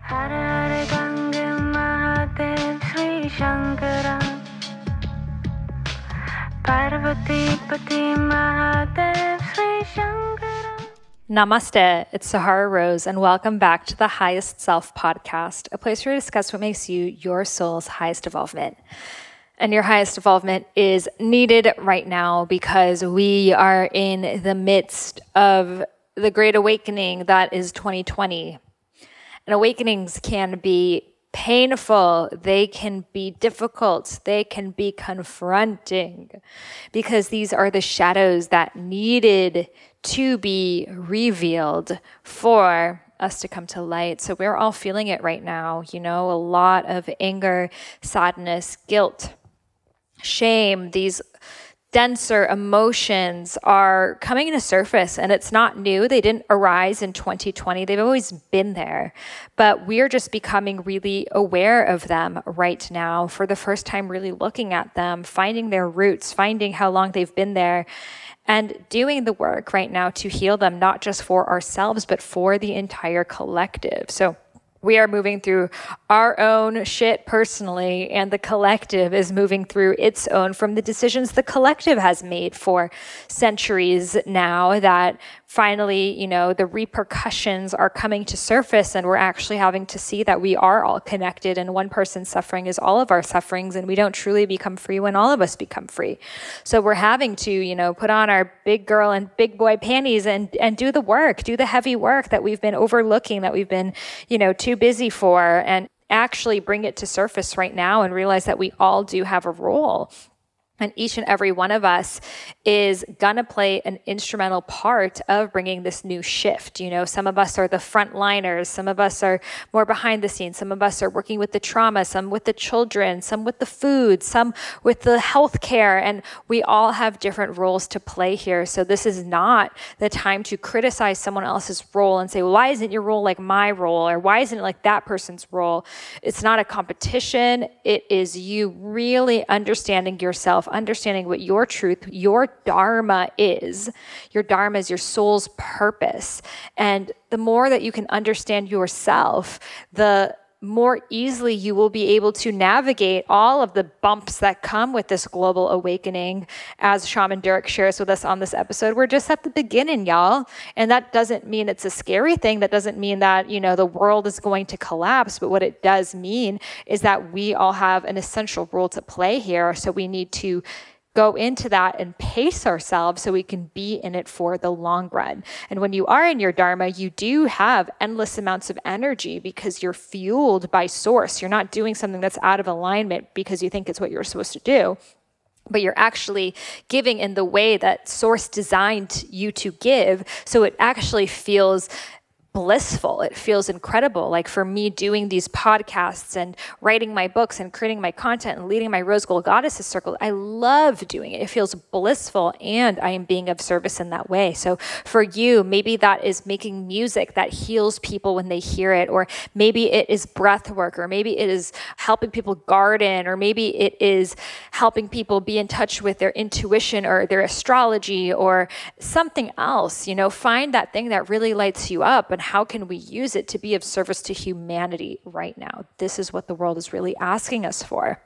हर हर गंगे महादेव श्री शंकरा पार्वती पति Mahadev Shri Shankara. Namaste, it's Sahara Rose, and welcome back to the Highest Self podcast, a place where we discuss what makes you your soul's highest evolvement. And your highest evolvement is needed right now because we are in the midst of the great awakening that is 2020. And awakenings can be painful, they can be difficult, they can be confronting, because these are the shadows that needed to be revealed for us to come to light. So we're all feeling it right now, a lot of anger, sadness, guilt, shame, these denser emotions are coming to surface, and it's not new. They didn't arise in 2020. They've always been there, but we're just becoming really aware of them right now for the first time, really looking at them, finding their roots, finding how long they've been there, and doing the work right now to heal them, not just for ourselves, but for the entire collective. So we are moving through our own shit personally, and the collective is moving through its own from the decisions the collective has made for centuries now that finally, the repercussions are coming to surface, and we're actually having to see that we are all connected, and one person's suffering is all of our sufferings, and we don't truly become free when all of us become free. So we're having to, put on our big girl and big boy panties and do the work, do the heavy work that we've been overlooking, that we've been, too busy for, and actually bring it to surface right now and realize that we all do have a role. And each and every one of us is going to play an instrumental part of bringing this new shift. Some of us are the frontliners. Some of us are more behind the scenes. Some of us are working with the trauma, some with the children, some with the food, some with the healthcare. And we all have different roles to play here. So this is not the time to criticize someone else's role and say, well, why isn't your role like my role? Or why isn't it like that person's role? It's not a competition. It is you really understanding yourself, understanding what your truth, your dharma is. Your dharma is your soul's purpose. And the more that you can understand yourself, the more easily you will be able to navigate all of the bumps that come with this global awakening. As Shaman Durek shares with us on this episode, we're just at the beginning, y'all. And that doesn't mean it's a scary thing. That doesn't mean that, the world is going to collapse. But what it does mean is that we all have an essential role to play here. So we need to go into that and pace ourselves so we can be in it for the long run. And when you are in your dharma, you do have endless amounts of energy because you're fueled by source. You're not doing something that's out of alignment because you think it's what you're supposed to do, but you're actually giving in the way that source designed you to give. So it actually feels blissful. It feels incredible. Like for me, doing these podcasts and writing my books and creating my content and leading my Rose Gold Goddesses Circle, I love doing it. It feels blissful, and I am being of service in that way. So for you, maybe that is making music that heals people when they hear it, or maybe it is breath work, or maybe it is helping people garden, or maybe it is helping people be in touch with their intuition or their astrology or something else. Find that thing that really lights you up, and how can we use it to be of service to humanity right now? This is what the world is really asking us for.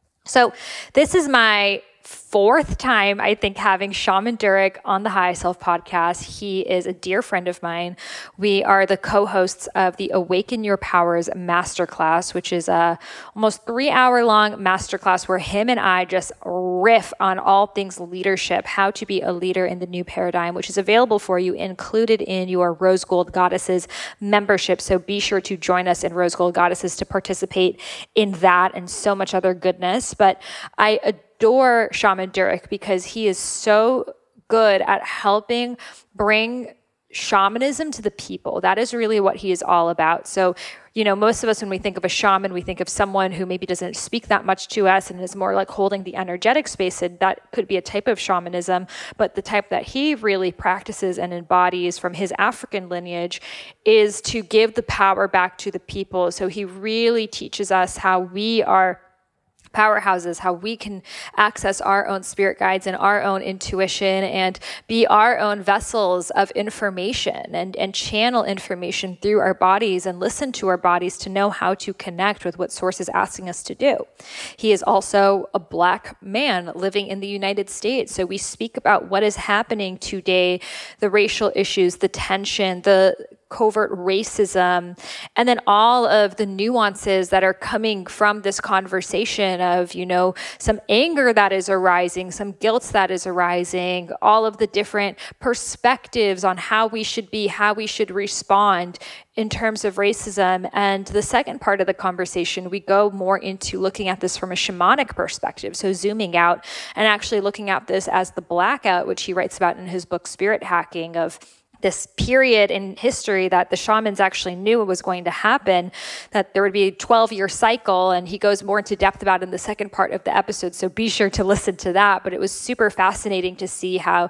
So this is my fourth time, I think, having Shaman Durek on the High Self podcast. He is a dear friend of mine. We are the co-hosts of the Awaken Your Powers Masterclass, which is a almost 3-hour-long masterclass where him and I just riff on all things leadership, how to be a leader in the new paradigm, which is available for you, included in your Rose Gold Goddesses membership. So be sure to join us in Rose Gold Goddesses to participate in that and so much other goodness. But I adore Shaman Durek because he is so good at helping bring shamanism to the people. That is really what he is all about. So, most of us, when we think of a shaman, we think of someone who maybe doesn't speak that much to us and is more like holding the energetic space. And that could be a type of shamanism, but the type that he really practices and embodies from his African lineage is to give the power back to the people. So he really teaches us how we are powerhouses, how we can access our own spirit guides and our own intuition and be our own vessels of information and channel information through our bodies and listen to our bodies to know how to connect with what Source is asking us to do. He is also a Black man living in the United States. So we speak about what is happening today, the racial issues, the tension, the covert racism, and then all of the nuances that are coming from this conversation of, some anger that is arising, some guilt that is arising, all of the different perspectives on how we should be, how we should respond in terms of racism. And the second part of the conversation, we go more into looking at this from a shamanic perspective. So zooming out and actually looking at this as the blackout, which he writes about in his book, Spirit Hacking, of this period in history that the shamans actually knew was going to happen, that there would be a 12-year cycle, and he goes more into depth about it in the second part of the episode, so be sure to listen to that. But it was super fascinating to see how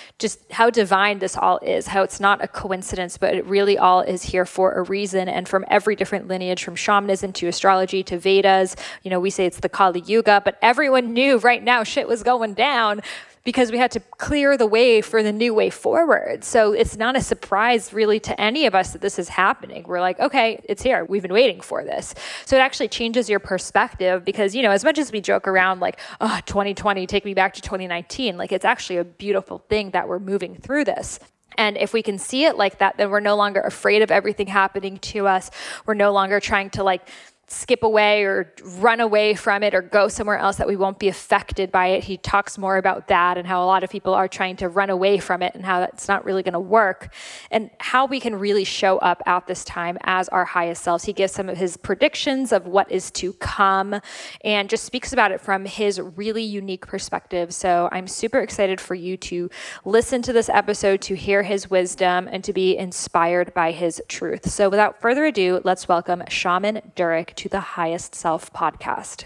divine this all is, how it's not a coincidence, but it really all is here for a reason. And from every different lineage, from shamanism to astrology to Vedas, we say it's the Kali Yuga, but everyone knew right now shit was going down, because we had to clear the way for the new way forward. So it's not a surprise really to any of us that this is happening. We're like, okay, it's here. We've been waiting for this. So it actually changes your perspective because, as much as we joke around like, 2020, take me back to 2019, like it's actually a beautiful thing that we're moving through this. And if we can see it like that, then we're no longer afraid of everything happening to us. We're no longer trying to skip away or run away from it or go somewhere else that we won't be affected by it. He talks more about that and how a lot of people are trying to run away from it and how that's not really going to work, and how we can really show up at this time as our highest selves. He gives some of his predictions of what is to come and just speaks about it from his really unique perspective. So I'm super excited for you to listen to this episode, to hear his wisdom, and to be inspired by his truth. So without further ado, let's welcome Shaman Durek to the Highest Self podcast.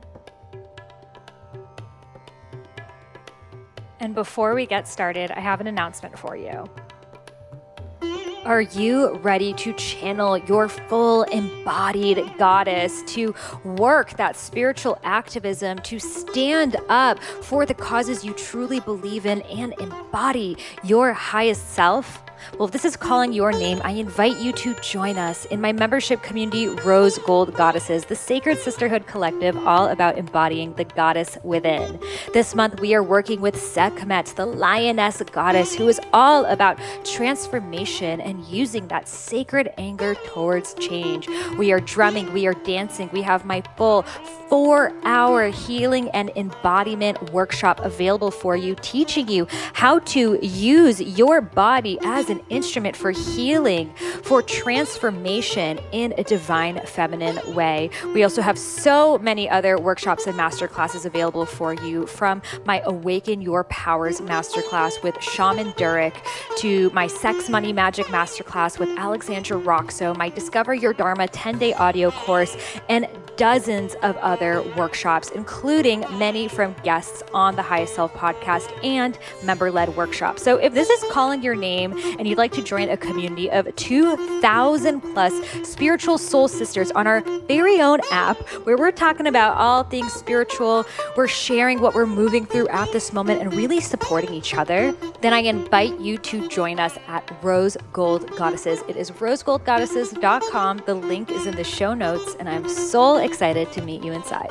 And before we get started, I have an announcement for you. Are you ready to channel your full embodied goddess, to work that spiritual activism, to stand up for the causes you truly believe in and embody your highest self? Well, if this is calling your name, I invite you to join us in my membership community, Rose Gold Goddesses, the Sacred Sisterhood Collective, all about embodying the goddess within. This month, we are working with Sekhmet, the lioness goddess, who is all about transformation and using that sacred anger towards change. We are drumming, we are dancing. We have my full 4-hour healing and embodiment workshop available for you, teaching you how to use your body as an instrument for healing, for transformation in a divine feminine way. We also have so many other workshops and masterclasses available for you, from my Awaken Your Powers masterclass with Shaman Durek to my Sex, Money, Magic masterclass with Alexandra Roxo, my Discover Your Dharma 10-day audio course, and dozens of other workshops, including many from guests on the Highest Self podcast and member-led workshops. So if this is calling your name and you'd like to join a community of 2,000 plus spiritual soul sisters on our very own app, where we're talking about all things spiritual, we're sharing what we're moving through at this moment and really supporting each other, then I invite you to join us at Rose Gold Goddesses. It is rosegoldgoddesses.com. The link is in the show notes, and I'm so excited to meet you inside.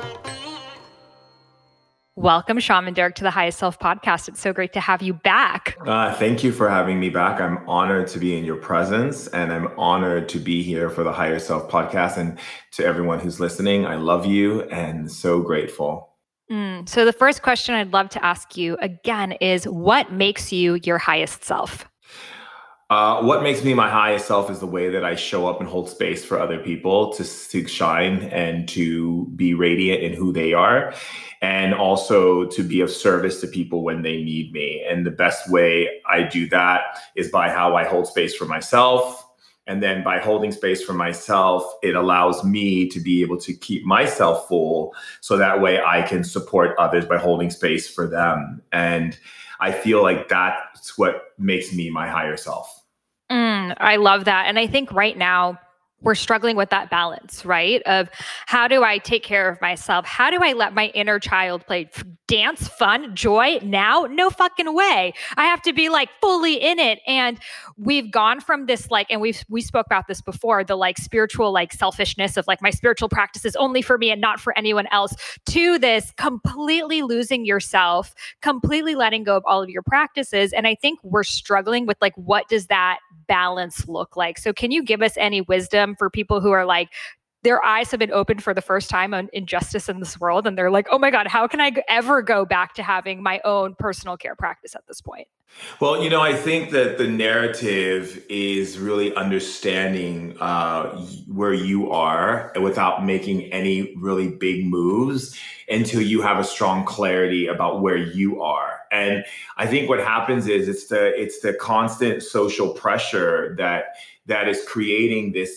Welcome, Shaman Durek, to the Highest Self podcast. It's so great to have you back. Thank you for having me back. I'm honored to be in your presence, and I'm honored to be here for the Higher Self podcast. And to everyone who's listening, I love you and so grateful. So the first question I'd love to ask you again is, what makes you your highest self? What makes me my highest self is the way that I show up and hold space for other people to shine and to be radiant in who they are, and also to be of service to people when they need me. And the best way I do that is by how I hold space for myself. And then by holding space for myself, it allows me to be able to keep myself full, so that way I can support others by holding space for them. And I feel like that's what makes me my higher self. I love that. And I think right now, we're struggling with that balance, right? Of how do I take care of myself? How do I let my inner child play dance, fun, joy now? No fucking way. I have to be like fully in it. And we've gone from this like, and we spoke about this before, the like spiritual like selfishness of like my spiritual practice is only for me and not for anyone else, to this completely losing yourself, completely letting go of all of your practices. And I think we're struggling with like, what does that balance look like? So can you give us any wisdom for people who are like, their eyes have been opened for the first time on injustice in this world, and they're like, oh my God, how can I ever go back to having my own personal care practice at this point? Well, I think that the narrative is really understanding where you are without making any really big moves until you have a strong clarity about where you are. And I think what happens is it's the constant social pressure that is creating this,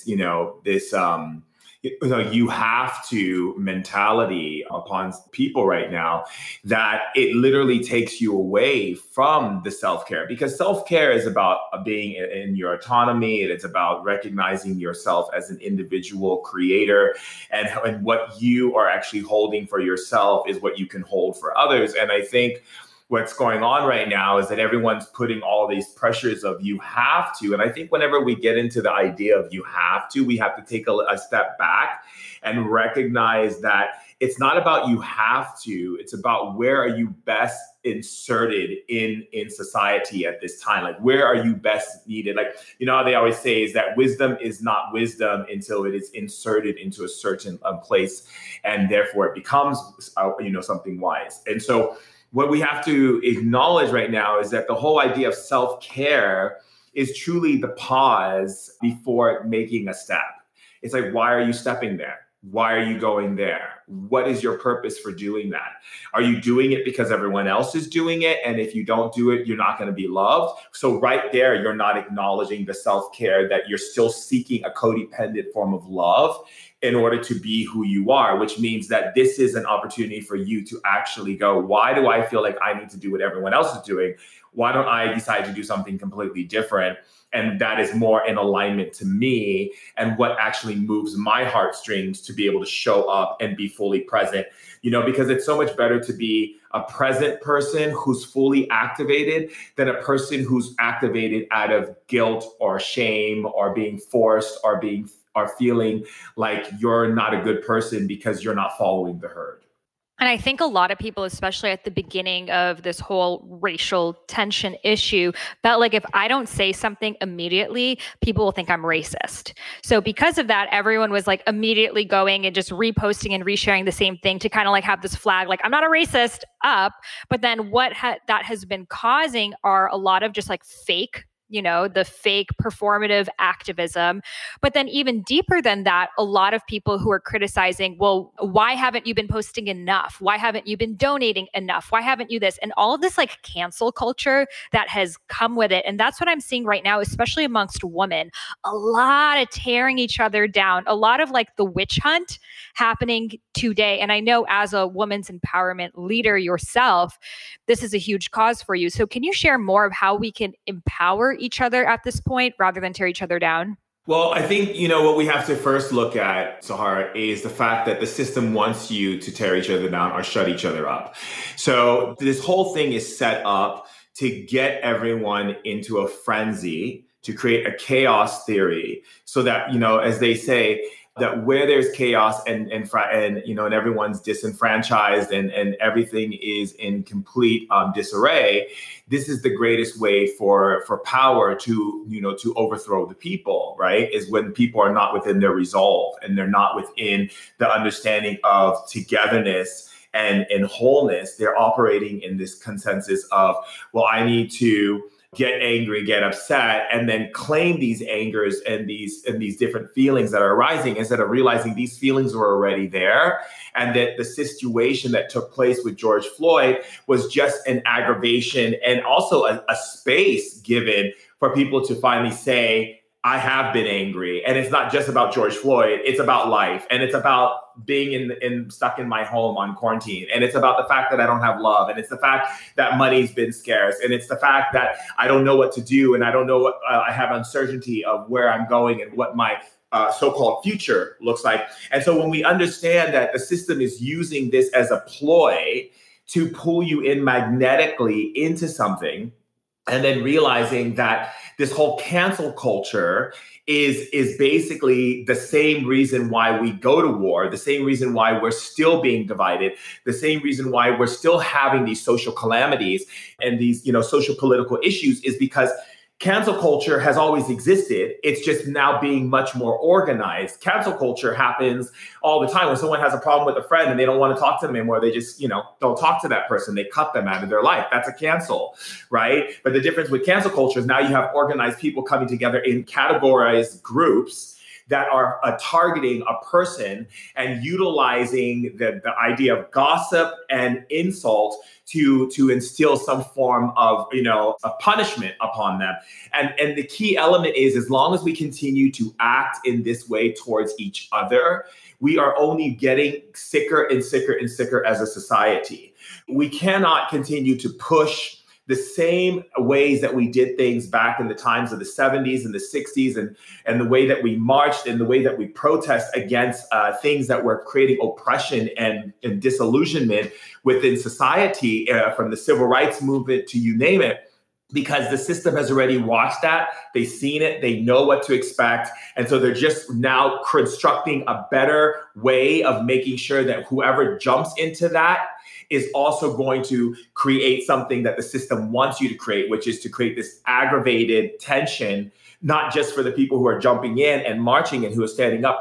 you have to mentality upon people right now, that it literally takes you away from the self-care, because self-care is about being in your autonomy. It's about recognizing yourself as an individual creator, and what you are actually holding for yourself is what you can hold for others. And I think what's going on right now is that everyone's putting all these pressures of you have to. And I think whenever we get into the idea of you have to, we have to take a step back and recognize that it's not about you have to, it's about where are you best inserted in society at this time? Like, where are you best needed? Like, how they always say is that wisdom is not wisdom until it is inserted into a certain place, and therefore it becomes, something wise. And so what we have to acknowledge right now is that the whole idea of self-care is truly the pause before making a step. It's like, why are you stepping there? Why are you going there? What is your purpose for doing that? Are you doing it because everyone else is doing it? And if you don't do it, you're not going to be loved. So right there, you're not acknowledging the self-care, that you're still seeking a codependent form of love in order to be who you are, which means that this is an opportunity for you to actually go, why do I feel like I need to do what everyone else is doing? Why don't I decide to do something completely different? And that is more in alignment to me and what actually moves my heartstrings to be able to show up and be fully present, because it's so much better to be a present person who's fully activated than a person who's activated out of guilt or shame or being forced or feeling like you're not a good person because you're not following the herd. And I think a lot of people, especially at the beginning of this whole racial tension issue, felt like if I don't say something immediately, people will think I'm racist. So because of that, everyone was like immediately going and just reposting and resharing the same thing to kind of like have this flag, like, I'm not a racist up. But then what that has been causing are a lot of just like fake, the fake performative activism. But then even deeper than that, a lot of people who are criticizing, well, why haven't you been posting enough? Why haven't you been donating enough? Why haven't you this? And all of this like cancel culture that has come with it. And that's what I'm seeing right now, especially amongst women, a lot of tearing each other down, a lot of like the witch hunt happening today. And I know as a women's empowerment leader yourself, this is a huge cause for you. So can you share more of how we can empower each other at this point rather than tear each other down? Well, I think, what we have to first look at, Sahar, is the fact that the system wants you to tear each other down or shut each other up. So this whole thing is set up to get everyone into a frenzy, to create a chaos theory so that, as they say, that where there's chaos and everyone's disenfranchised and everything is in complete disarray, this is the greatest way for power to overthrow the people, right? Is when people are not within their resolve and they're not within the understanding of togetherness and wholeness. They're operating in this consensus of, well, I need to get angry, get upset, and then claim these angers and these different feelings that are arising, instead of realizing these feelings were already there, and that the situation that took place with George Floyd was just an aggravation and also a space given for people to finally say, I have been angry. And it's not just about George Floyd, it's about life. And it's about being stuck in my home on quarantine. And it's about the fact that I don't have love. And it's the fact that money's been scarce. And it's the fact that I don't know what to do. And I don't know I have uncertainty of where I'm going and what my so-called future looks like. And so when we understand that the system is using this as a ploy to pull you in magnetically into something, and then realizing that this whole cancel culture is basically the same reason why we go to war, the same reason why we're still being divided, the same reason why we're still having these social calamities and these, social political issues, is because cancel culture has always existed. It's just now being much more organized. Cancel culture happens all the time when someone has a problem with a friend and they don't want to talk to them anymore. They just, don't talk to that person. They cut them out of their life. That's a cancel, right? But the difference with cancel culture is now you have organized people coming together in categorized groups that are targeting a person and utilizing the idea of gossip and insult to instill some form of, a punishment upon them. And the key element is, as long as we continue to act in this way towards each other, we are only getting sicker and sicker and sicker as a society. We cannot continue to push the same ways that we did things back in the times of the 70s and the 60s, and the way that we marched and the way that we protest against things that were creating oppression and disillusionment within society, from the civil rights movement to you name it. Because the system has already watched that, they've seen it, they know what to expect. And so they're just now constructing a better way of making sure that whoever jumps into that is also going to create something that the system wants you to create, which is to create this aggravated tension, not just for the people who are jumping in and marching and who are standing up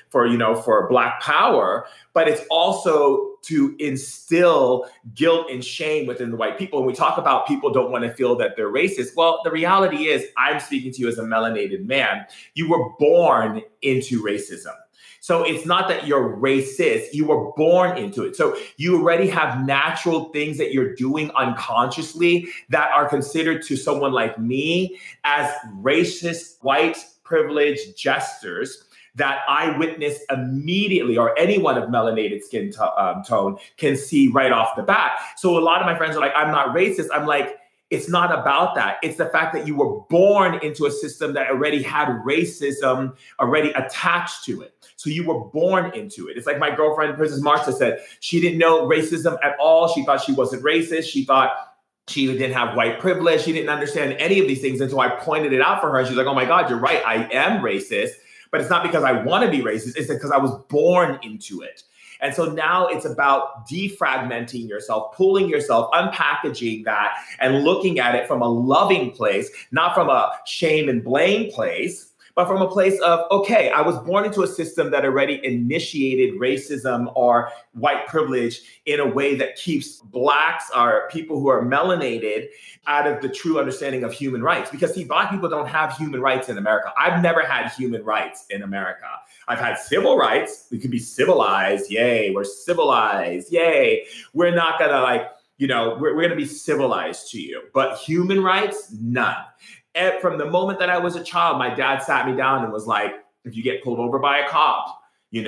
for Black power, but it's also to instill guilt and shame within the white people. When we talk about people don't want to feel that they're racist, well, the reality is, I'm speaking to you as a melanated man. You were born into racism. So it's not that you're racist, you were born into it. So you already have natural things that you're doing unconsciously that are considered to someone like me as racist, white, privileged gestures that I witness immediately, or anyone of melanated skin tone can see right off the bat. So a lot of my friends are like, I'm not racist. I'm like, it's not about that. It's the fact that you were born into a system that already had racism already attached to it. So you were born into it. It's like my girlfriend, Princess Marsha, said she didn't know racism at all. She thought she wasn't racist. She thought she didn't have white privilege. She didn't understand any of these things until I pointed it out for her. And she's like, oh my God, you're right. I am racist. But it's not because I want to be racist. It's because I was born into it. And so now it's about defragmenting yourself, pulling yourself, unpackaging that, and looking at it from a loving place, not from a shame and blame place, but from a place of, okay, I was born into a system that already initiated racism or white privilege in a way that keeps Blacks or people who are melanated out of the true understanding of human rights. Because see, Black people don't have human rights in America. I've never had human rights in America. I've had civil rights. We could be civilized. Yay, we're civilized. Yay. We're not gonna we're gonna be civilized to you. But human rights, none. And from the moment that I was a child, my dad sat me down and was like, if you get pulled over by a cop,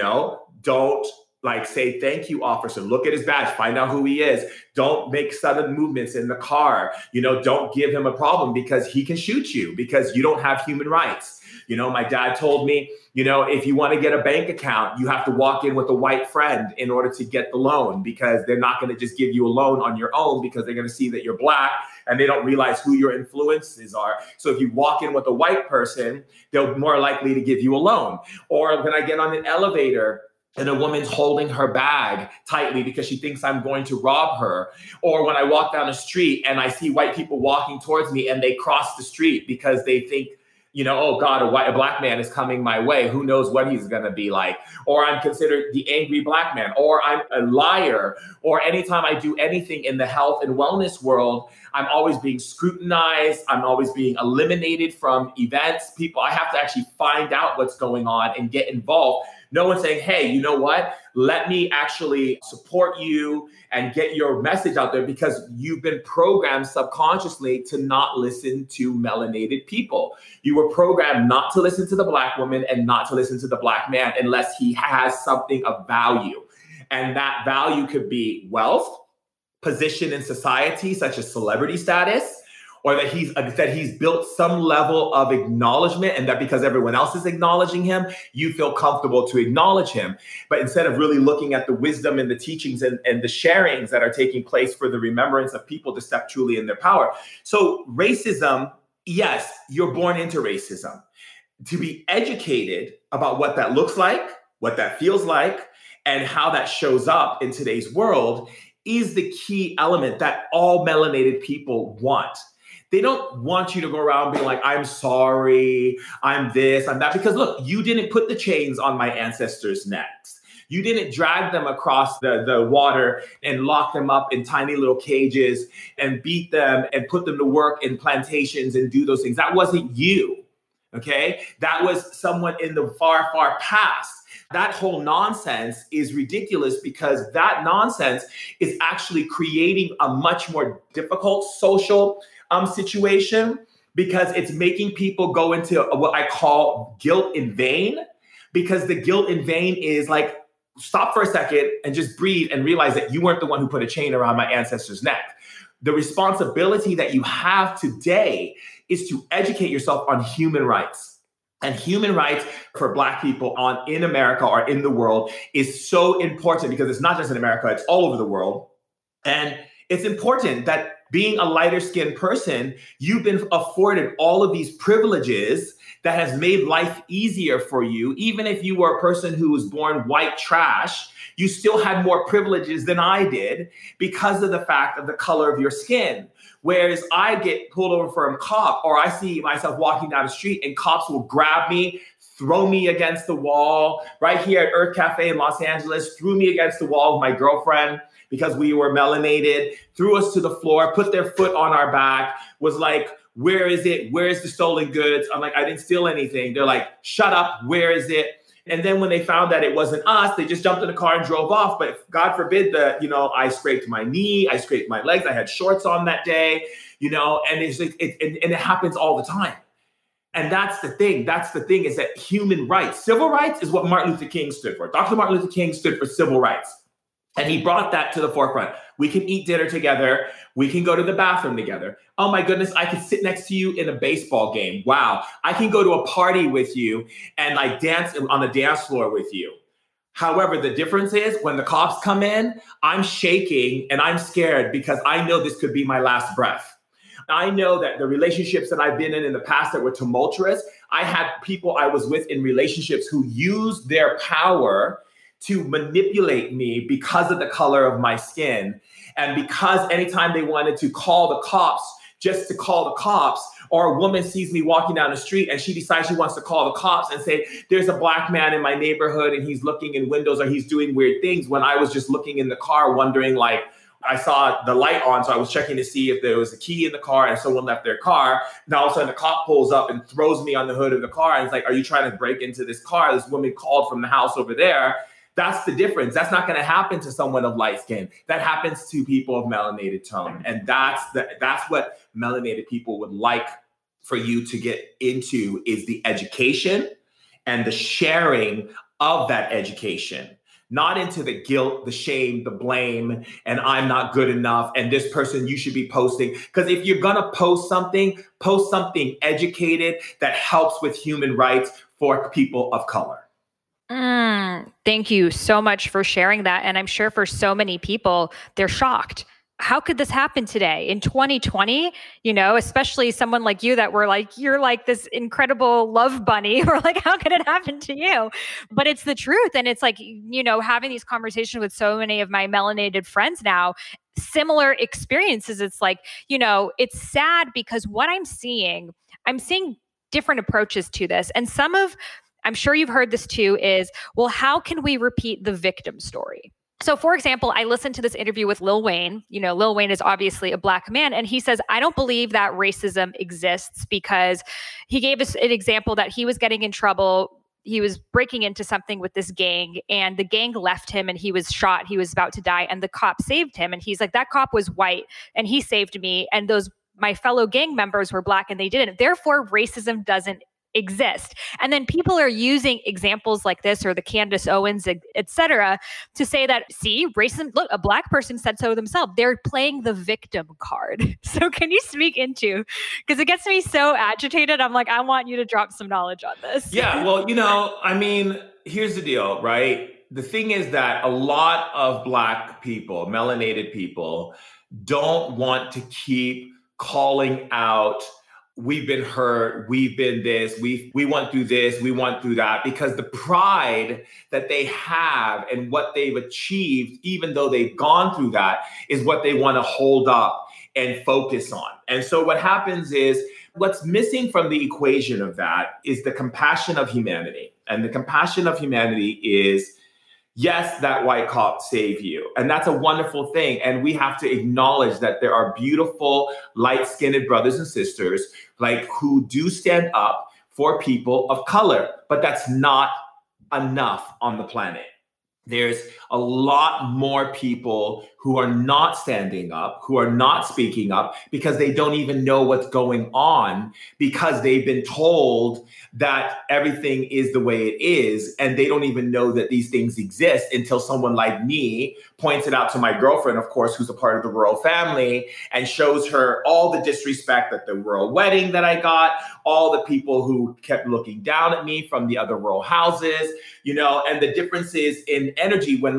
don't say, thank you, officer. Look at his badge, find out who he is. Don't make sudden movements in the car. Don't give him a problem because he can shoot you because you don't have human rights. My dad told me, if you want to get a bank account, you have to walk in with a white friend in order to get the loan, because they're not going to just give you a loan on your own because they're going to see that you're Black and they don't realize who your influences are. So if you walk in with a white person, they're more likely to give you a loan. Or when I get on an elevator and a woman's holding her bag tightly because she thinks I'm going to rob her. Or when I walk down the street and I see white people walking towards me and they cross the street because they think, oh God, a Black man is coming my way. Who knows what he's going to be like? Or I'm considered the angry Black man, or I'm a liar. Or anytime I do anything in the health and wellness world, I'm always being scrutinized. I'm always being eliminated from events. I have to actually find out what's going on and get involved. No one's saying, hey, you know what? Let me actually support you and get your message out there, because you've been programmed subconsciously to not listen to melanated people. You were programmed not to listen to the Black woman and not to listen to the Black man unless he has something of value. And that value could be wealth, position in society, such as celebrity status, or that he's built some level of acknowledgement, and that because everyone else is acknowledging him, you feel comfortable to acknowledge him. But instead of really looking at the wisdom and the teachings and the sharings that are taking place for the remembrance of people to step truly in their power. So racism, yes, you're born into racism. To be educated about what that looks like, what that feels like, and how that shows up in today's world is the key element that all melanated people want. They don't want you to go around being like, I'm sorry, I'm this, I'm that. Because look, you didn't put the chains on my ancestors' necks. You didn't drag them across the water and lock them up in tiny little cages and beat them and put them to work in plantations and do those things. That wasn't you, okay? That was someone in the far, far past. That whole nonsense is ridiculous because that nonsense is actually creating a much more difficult social situation, because it's making people go into what I call guilt in vain, because the guilt in vain is like, stop for a second and just breathe and realize that you weren't the one who put a chain around my ancestor's neck. The responsibility that you have today is to educate yourself on human rights. And human rights for Black people in America or in the world is so important, because it's not just in America, it's all over the world. And it's important that being a lighter skinned person, you've been afforded all of these privileges that has made life easier for you. Even if you were a person who was born white trash, you still had more privileges than I did because of the fact of the color of your skin. Whereas I get pulled over for a cop, or I see myself walking down the street and cops will grab me, throw me against the wall. Right here at Earth Cafe in Los Angeles, threw me against the wall with my girlfriend because we were melanated, threw us to the floor, put their foot on our back, was like, where is it? Where's the stolen goods? I'm like, I didn't steal anything. They're like, shut up, where is it? And then when they found that it wasn't us, they just jumped in the car and drove off. But God forbid that, I scraped my knee, I scraped my legs, I had shorts on that day, and it's like, it happens all the time. And that's the thing. That's the thing, is that human rights, civil rights is what Martin Luther King stood for. Dr. Martin Luther King stood for civil rights. And he brought that to the forefront. We can eat dinner together. We can go to the bathroom together. Oh my goodness, I can sit next to you in a baseball game. Wow. I can go to a party with you and like dance on the dance floor with you. However, the difference is when the cops come in, I'm shaking and I'm scared because I know this could be my last breath. I know that the relationships that I've been in the past that were tumultuous, I had people I was with in relationships who used their power to manipulate me because of the color of my skin. And because anytime they wanted to call the cops, just to call the cops, or a woman sees me walking down the street and she decides she wants to call the cops and say, there's a Black man in my neighborhood and he's looking in windows or he's doing weird things, when I was just looking in the car wondering, like, I saw the light on, so I was checking to see if there was a key in the car and someone left their car. And all of a sudden the cop pulls up and throws me on the hood of the car and it's like, are you trying to break into this car? This woman called from the house over there. That's the difference. That's not going to happen to someone of light skin. That happens to people of melanated tone. And that's what melanated people would like for you to get into, is the education and the sharing of that education. Not into the guilt, the shame, the blame, and I'm not good enough, and this person you should be posting. Because if you're going to post something educated that helps with human rights for people of color. Thank you so much for sharing that. And I'm sure for so many people, they're shocked. How could this happen today in 2020? Especially someone like you that you're like this incredible love bunny. We're like, how could it happen to you? But it's the truth. And it's like, having these conversations with so many of my melanated friends now, similar experiences. It's like, it's sad because what I'm seeing different approaches to this. And I'm sure you've heard this too, is, well, how can we repeat the victim story? So for example, I listened to this interview with Lil Wayne. Lil Wayne is obviously a Black man. And he says, I don't believe that racism exists, because he gave us an example that he was getting in trouble. He was breaking into something with this gang and the gang left him and he was shot. He was about to die and the cop saved him. And he's like, that cop was white and he saved me. And my fellow gang members were Black and they didn't. Therefore, racism doesn't exist. And then people are using examples like this or the Candace Owens, et cetera, to say that, see, racism, look, a Black person said so themselves. They're playing the victim card. So can you speak into, because it gets me so agitated. I'm like, I want you to drop some knowledge on this. Yeah, well, I mean, here's the deal, right? The thing is that a lot of Black people, melanated people, don't want to keep calling out, we've been hurt, we've been this, we went through this, we went through that, because the pride that they have and what they've achieved, even though they've gone through that, is what they want to hold up and focus on. And so what happens is, what's missing from the equation of that is the compassion of humanity. And the compassion of humanity is, yes, that white cop saved you. And that's a wonderful thing. And we have to acknowledge that there are beautiful, light-skinned brothers and sisters like who do stand up for people of color. But that's not enough on the planet. There's a lot more people who are not standing up, who are not speaking up, because they don't even know what's going on, because they've been told that everything is the way it is, and they don't even know that these things exist until someone like me points it out to my girlfriend, of course, who's a part of the royal family, and shows her all the disrespect at the royal wedding that I got, all the people who kept looking down at me from the other royal houses, and the differences in energy when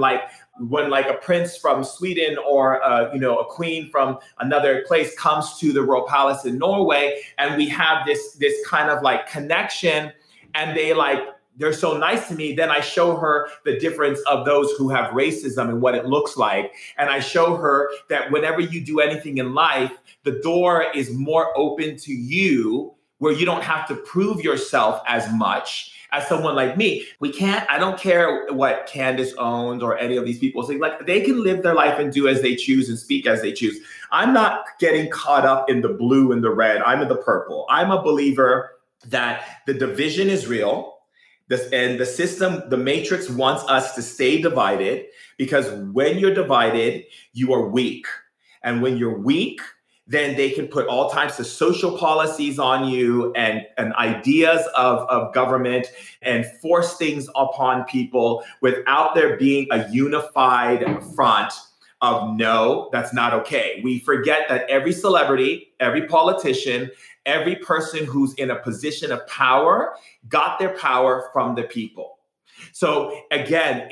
a prince from Sweden or a queen from another place comes to the royal palace in Norway, and we have this kind of like connection, and they're so nice to me. Then I show her the difference of those who have racism and what it looks like. And I show her that whenever you do anything in life, the door is more open to you, where you don't have to prove yourself as much as someone like me. I don't care what Candace Owens or any of these people say, they can live their life and do as they choose and speak as they choose. I'm not getting caught up in the blue and the red. I'm in the purple. I'm a believer that the division is real. And the system, the matrix, wants us to stay divided, because when you're divided, you are weak. And when you're weak, then they can put all types of social policies on you and ideas of government and force things upon people without there being a unified front of, no, that's not okay. We forget that every celebrity, every politician, every person who's in a position of power got their power from the people. So again,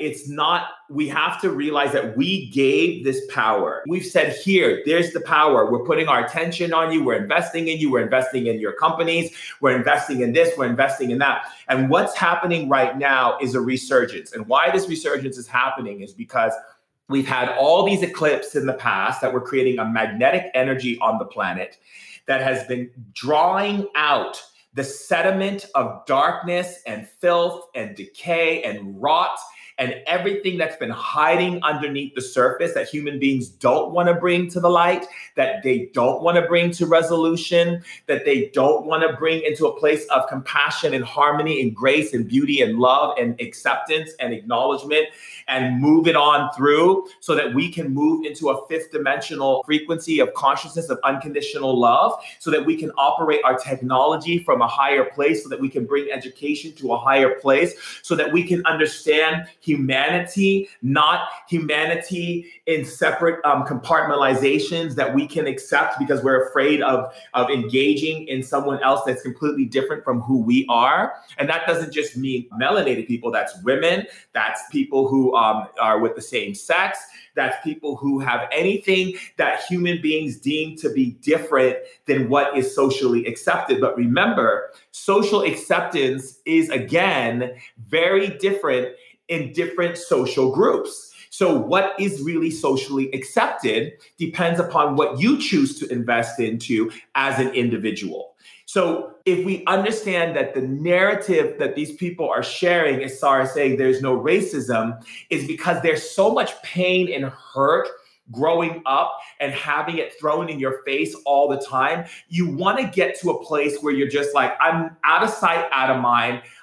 we have to realize that we gave this power. We've said, here, there's the power. We're putting our attention on you. We're investing in you. We're investing in your companies. We're investing in this. We're investing in that. And what's happening right now is a resurgence. And why this resurgence is happening is because we've had all these eclipses in the past that were creating a magnetic energy on the planet that has been drawing out the sediment of darkness and filth and decay and rot and everything that's been hiding underneath the surface that human beings don't want to bring to the light, that they don't want to bring to resolution, that they don't want to bring into a place of compassion and harmony and grace and beauty and love and acceptance and acknowledgement, and move it on through so that we can move into a fifth dimensional frequency of consciousness of unconditional love, so that we can operate our technology from a higher place, so that we can bring education to a higher place, so that we can understand humanity, not humanity in separate compartmentalizations that we can accept because we're afraid of engaging in someone else that's completely different from who we are. And that doesn't just mean melanated people, that's women, that's people who are with the same sex, that's people who have anything that human beings deem to be different than what is socially accepted. But remember, social acceptance is, again, very different in different social groups. So what is really socially accepted depends upon what you choose to invest into as an individual. So if we understand that the narrative that these people are sharing, as Sarah is saying, there's no racism, is because there's so much pain and hurt growing up and having it thrown in your face all the time. You want to get to a place where you're just like, I'm out of sight, out of mind.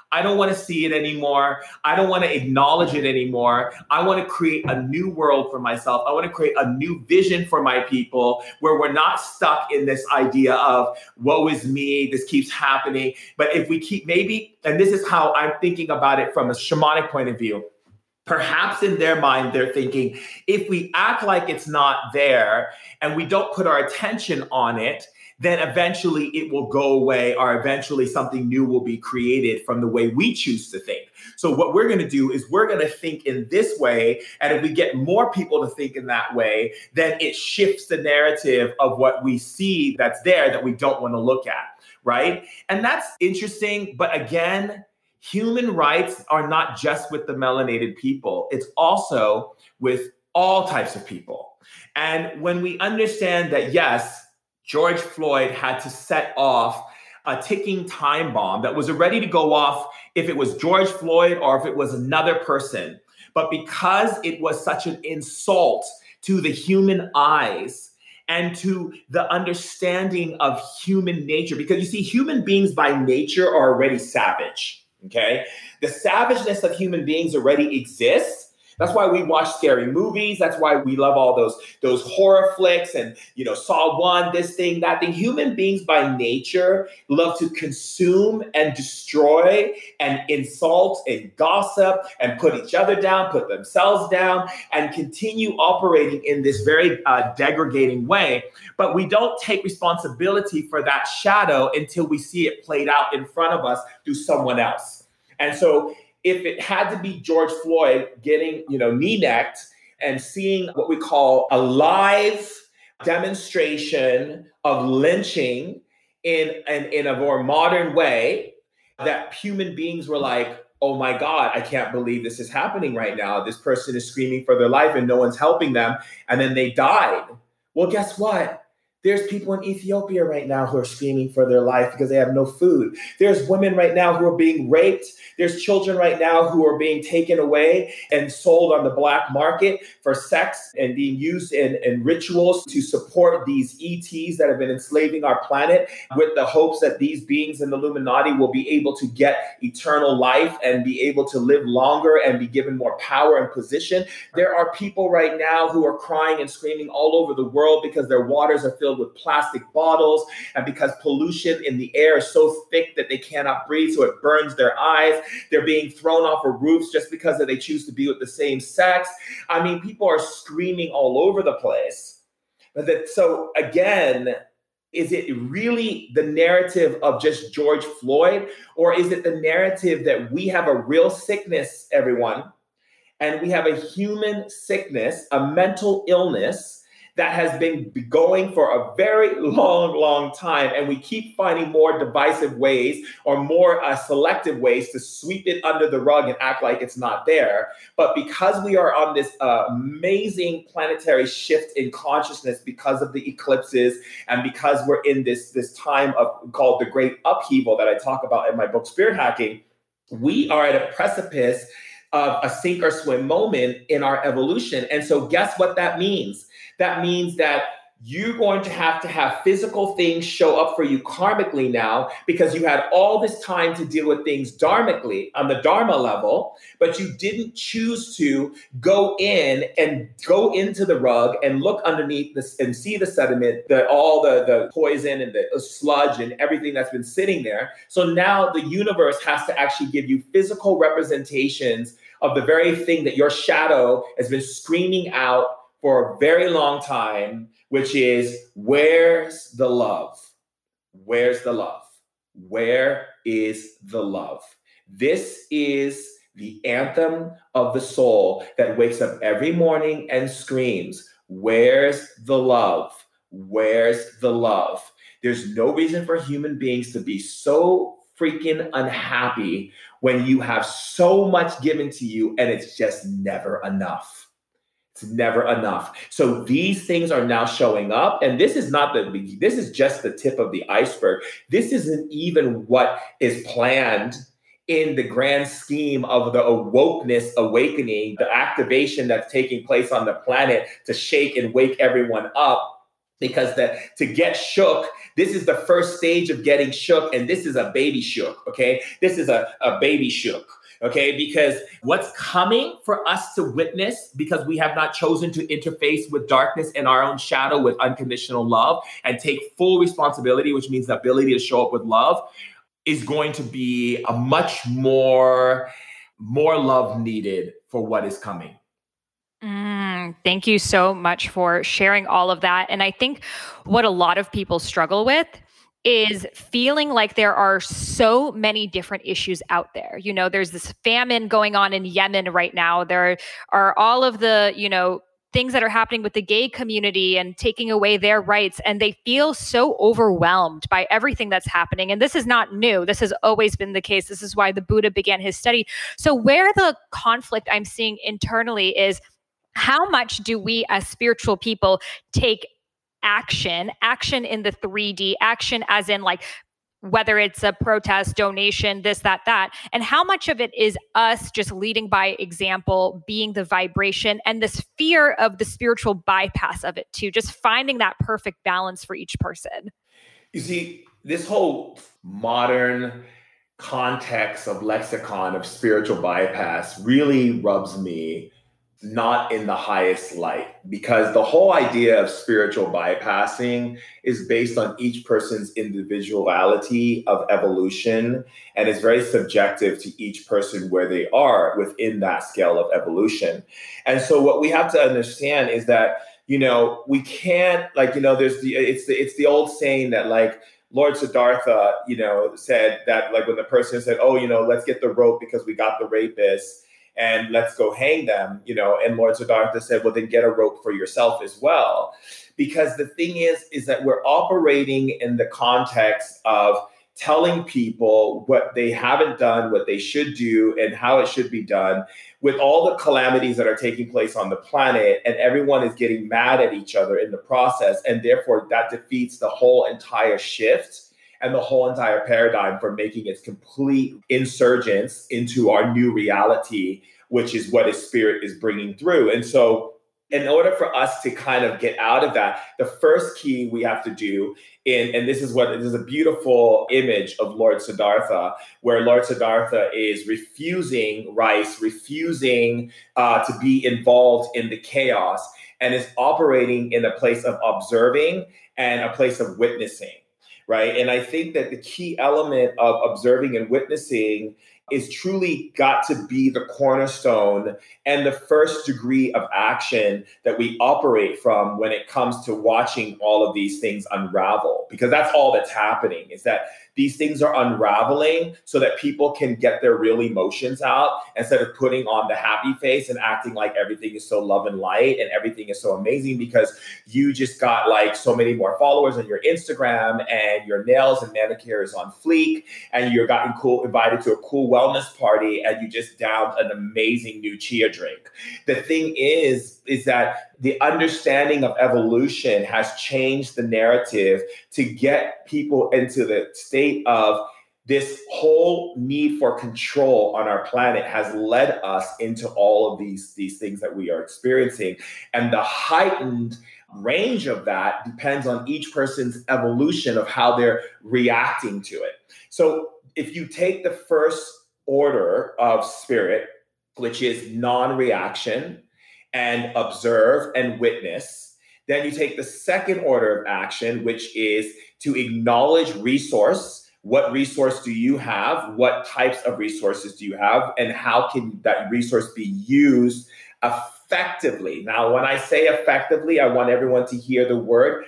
I don't want to see it anymore. I don't want to acknowledge it anymore. I want to create a new world for myself. I want to create a new vision for my people where we're not stuck in this idea of woe is me, this keeps happening. But if we keep maybe, and this is how I'm thinking about it from a shamanic point of view, perhaps in their mind, they're thinking, if we act like it's not there and we don't put our attention on it, then eventually it will go away, or eventually something new will be created from the way we choose to think. So what we're going to do is we're going to think in this way. And if we get more people to think in that way, then it shifts the narrative of what we see that's there that we don't want to look at, right? And that's interesting. But again, human rights are not just with the melanated people. It's also with all types of people. And when we understand that, yes, George Floyd had to set off a ticking time bomb that was ready to go off if it was George Floyd or if it was another person. But because it was such an insult to the human eyes and to the understanding of human nature, because you see, human beings by nature are already savage, okay? The savageness of human beings already exists. That's why we watch scary movies. That's why we love all those horror flicks and, Saw 1, this thing, that thing. Human beings by nature love to consume and destroy and insult and gossip and put each other down, put themselves down, and continue operating in this very degrading way. But we don't take responsibility for that shadow until we see it played out in front of us through someone else. And so if it had to be George Floyd getting, knee-necked and seeing what we call a live demonstration of lynching in a more modern way, that human beings were like, oh my God, I can't believe this is happening right now. This person is screaming for their life and no one's helping them. And then they died. Well, guess what? There's people in Ethiopia right now who are screaming for their life because they have no food. There's women right now who are being raped. There's children right now who are being taken away and sold on the black market for sex and being used in rituals to support these ETs that have been enslaving our planet, with the hopes that these beings in the Illuminati will be able to get eternal life and be able to live longer and be given more power and position. There are people right now who are crying and screaming all over the world because their waters are filled with plastic bottles, and because pollution in the air is so thick that they cannot breathe, so it burns their eyes. They're being thrown off of roofs just because they choose to be with the same sex. I mean, people are screaming all over the place. So again, is it really the narrative of just George Floyd, or is it the narrative that we have a real sickness, everyone, and we have a human sickness, a mental illness that has been going for a very long time, and we keep finding more divisive ways or more selective ways to sweep it under the rug and act like it's not there. But because we are on this amazing planetary shift in consciousness because of the eclipses, and because we're in this time of called the Great Upheaval that I talk about in my book, Spirit Hacking, we are at a precipice of a sink or swim moment in our evolution. And so guess what that means? That means that you're going to have physical things show up for you karmically now, because you had all this time to deal with things dharmically on the Dharma level, but you didn't choose to go into the rug and look underneath this and see the sediment, all the poison and the sludge and everything that's been sitting there. So now the universe has to actually give you physical representations of the very thing that your shadow has been screaming out for a very long time, which is, where's the love? Where's the love? Where is the love? This is the anthem of the soul that wakes up every morning and screams, where's the love? Where's the love? There's no reason for human beings to be so freaking unhappy when you have so much given to you and it's just never enough. It's never enough. So these things are now showing up, and this is just the tip of the iceberg. This isn't even what is planned in the grand scheme of the wokeness awakening, the activation that's taking place on the planet to shake and wake everyone up. because to get shook, this is the first stage of getting shook, and this is a baby shook, okay? This is a baby shook, okay? Because what's coming for us to witness, because we have not chosen to interface with darkness and our own shadow with unconditional love and take full responsibility, which means the ability to show up with love, is going to be a much more love needed for what is coming. Thank you so much for sharing all of that. And I think what a lot of people struggle with is feeling like there are so many different issues out there. You know, there's this famine going on in Yemen right now. There are all of the, things that are happening with the gay community and taking away their rights. And they feel so overwhelmed by everything that's happening. And this is not new. This has always been the case. This is why the Buddha began his study. So where the conflict I'm seeing internally is, how much do we as spiritual people take action in the 3D, action as in like, whether it's a protest, donation, this, that, and how much of it is us just leading by example, being the vibration, and this fear of the spiritual bypass of it too, just finding that perfect balance for each person. You see, this whole modern context of lexicon of spiritual bypass really rubs me not in the highest light, because the whole idea of spiritual bypassing is based on each person's individuality of evolution, and is very subjective to each person where they are within that scale of evolution. And so what we have to understand is that, we can't, it's the old saying that, like, Lord Siddhartha, said that, like, when the person said, oh, let's get the rope because we got the rapists, and let's go hang them, and Lord Siddhartha said, well, then get a rope for yourself as well. Because the thing is that we're operating in the context of telling people what they haven't done, what they should do, and how it should be done, with all the calamities that are taking place on the planet, and everyone is getting mad at each other in the process. And therefore that defeats the whole entire shift and the whole entire paradigm for making its complete insurgence into our new reality, which is what his spirit is bringing through. And so in order for us to kind of get out of that, the first key we have to do, and this is a beautiful image of Lord Siddhartha, where Lord Siddhartha is refusing to be involved in the chaos, and is operating in a place of observing and a place of witnessing. Right. And I think that the key element of observing and witnessing is truly got to be the cornerstone and the first degree of action that we operate from when it comes to watching all of these things unravel, because that's all that's happening, is that these things are unraveling so that people can get their real emotions out instead of putting on the happy face and acting like everything is so love and light and everything is so amazing because you just got like so many more followers on your Instagram and your nails and manicure is on fleek and you're invited to a cool wellness party and you just downed an amazing new chia drink. The thing is that the understanding of evolution has changed the narrative to get people into the state of this whole need for control on our planet has led us into all of these things that we are experiencing. And the heightened range of that depends on each person's evolution of how they're reacting to it. So if you take the first order of spirit, which is non-reaction, and observe and witness. Then you take the second order of action, which is to acknowledge resource. What resource do you have? What types of resources do you have? And how can that resource be used effectively? Now, when I say effectively, I want everyone to hear the word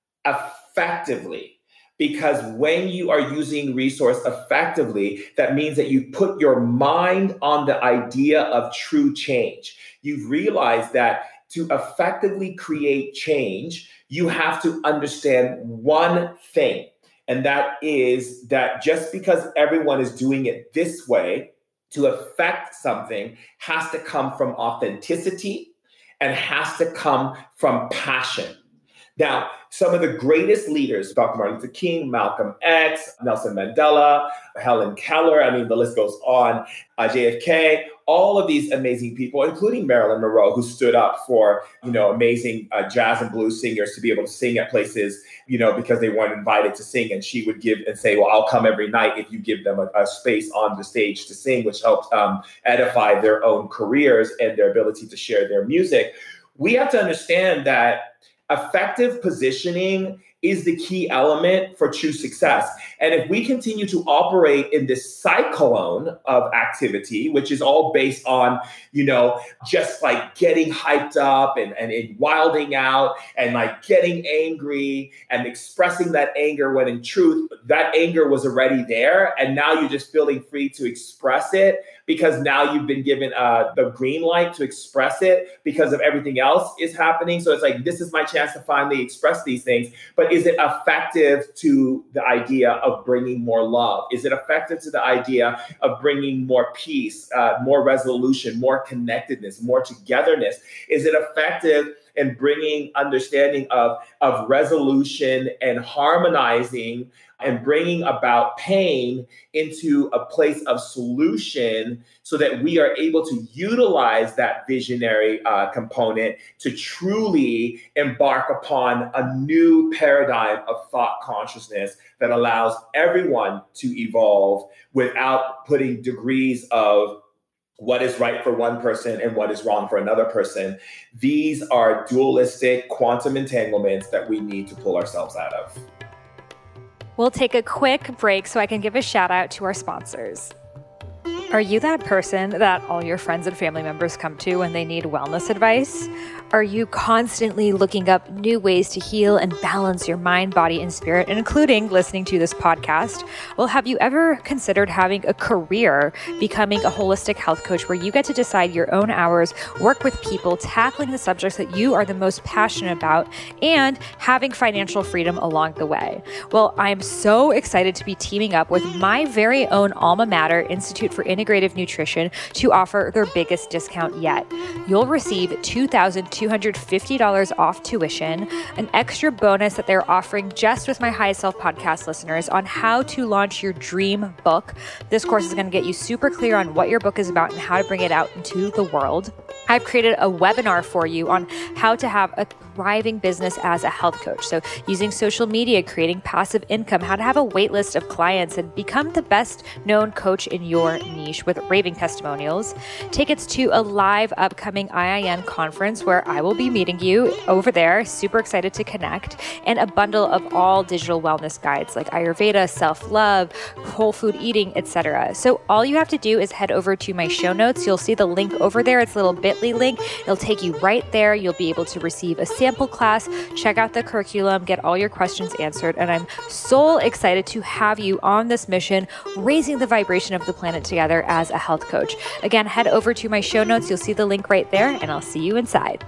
effectively. Because when you are using resource effectively, that means that you put your mind on the idea of true change. You've realized that to effectively create change, you have to understand one thing. And that is that just because everyone is doing it this way, to affect something has to come from authenticity and has to come from passion. Now, some of the greatest leaders, Dr. Martin Luther King, Malcolm X, Nelson Mandela, Helen Keller, I mean, the list goes on, JFK, all of these amazing people, including Marilyn Monroe, who stood up for, amazing jazz and blues singers to be able to sing at places, because they weren't invited to sing. And she would give and say, well, I'll come every night if you give them a space on the stage to sing, which helped edify their own careers and their ability to share their music. We have to understand that effective positioning is the key element for true success. And if we continue to operate in this cyclone of activity, which is all based on, just like getting hyped up and wilding out and like getting angry and expressing that anger, when in truth, that anger was already there. And now you're just feeling free to express it because now you've been given the green light to express it because of everything else is happening. So it's like, this is my chance to finally express these things. But is it effective to the idea of bringing more love? Is it effective to the idea of bringing more peace, more resolution, more connectedness, more togetherness? Is it effective in bringing understanding of resolution and harmonizing and bringing about pain into a place of solution so that we are able to utilize that visionary component to truly embark upon a new paradigm of thought consciousness that allows everyone to evolve without putting degrees of what is right for one person and what is wrong for another person. These are dualistic quantum entanglements that we need to pull ourselves out of. We'll take a quick break so I can give a shout out to our sponsors. Are you that person that all your friends and family members come to when they need wellness advice? Are you constantly looking up new ways to heal and balance your mind, body, and spirit, including listening to this podcast? Well, have you ever considered having a career becoming a holistic health coach where you get to decide your own hours, work with people, tackling the subjects that you are the most passionate about, and having financial freedom along the way? Well, I'm so excited to be teaming up with my very own alma mater, Institute for Integrative Nutrition, to offer their biggest discount yet. You'll receive $2,250 off tuition, an extra bonus that they're offering just with my Highest Self podcast listeners on how to launch your dream book. This course is going to get you super clear on what your book is about and how to bring it out into the world. I've created a webinar for you on how to have a thriving business as a health coach. So using social media, creating passive income, how to have a wait list of clients and become the best known coach in your niche with raving testimonials. Tickets to a live upcoming IIN conference where I will be meeting you over there. Super excited to connect. And a bundle of all digital wellness guides like Ayurveda, self-love, whole food eating, etc. So all you have to do is head over to my show notes. You'll see the link over there. It's a little bit.ly link. It'll take you right there. You'll be able to receive a sample class, check out the curriculum, get all your questions answered. And I'm so excited to have you on this mission, raising the vibration of the planet together as a health coach. Again, head over to my show notes. You'll see the link right there, and I'll see you inside.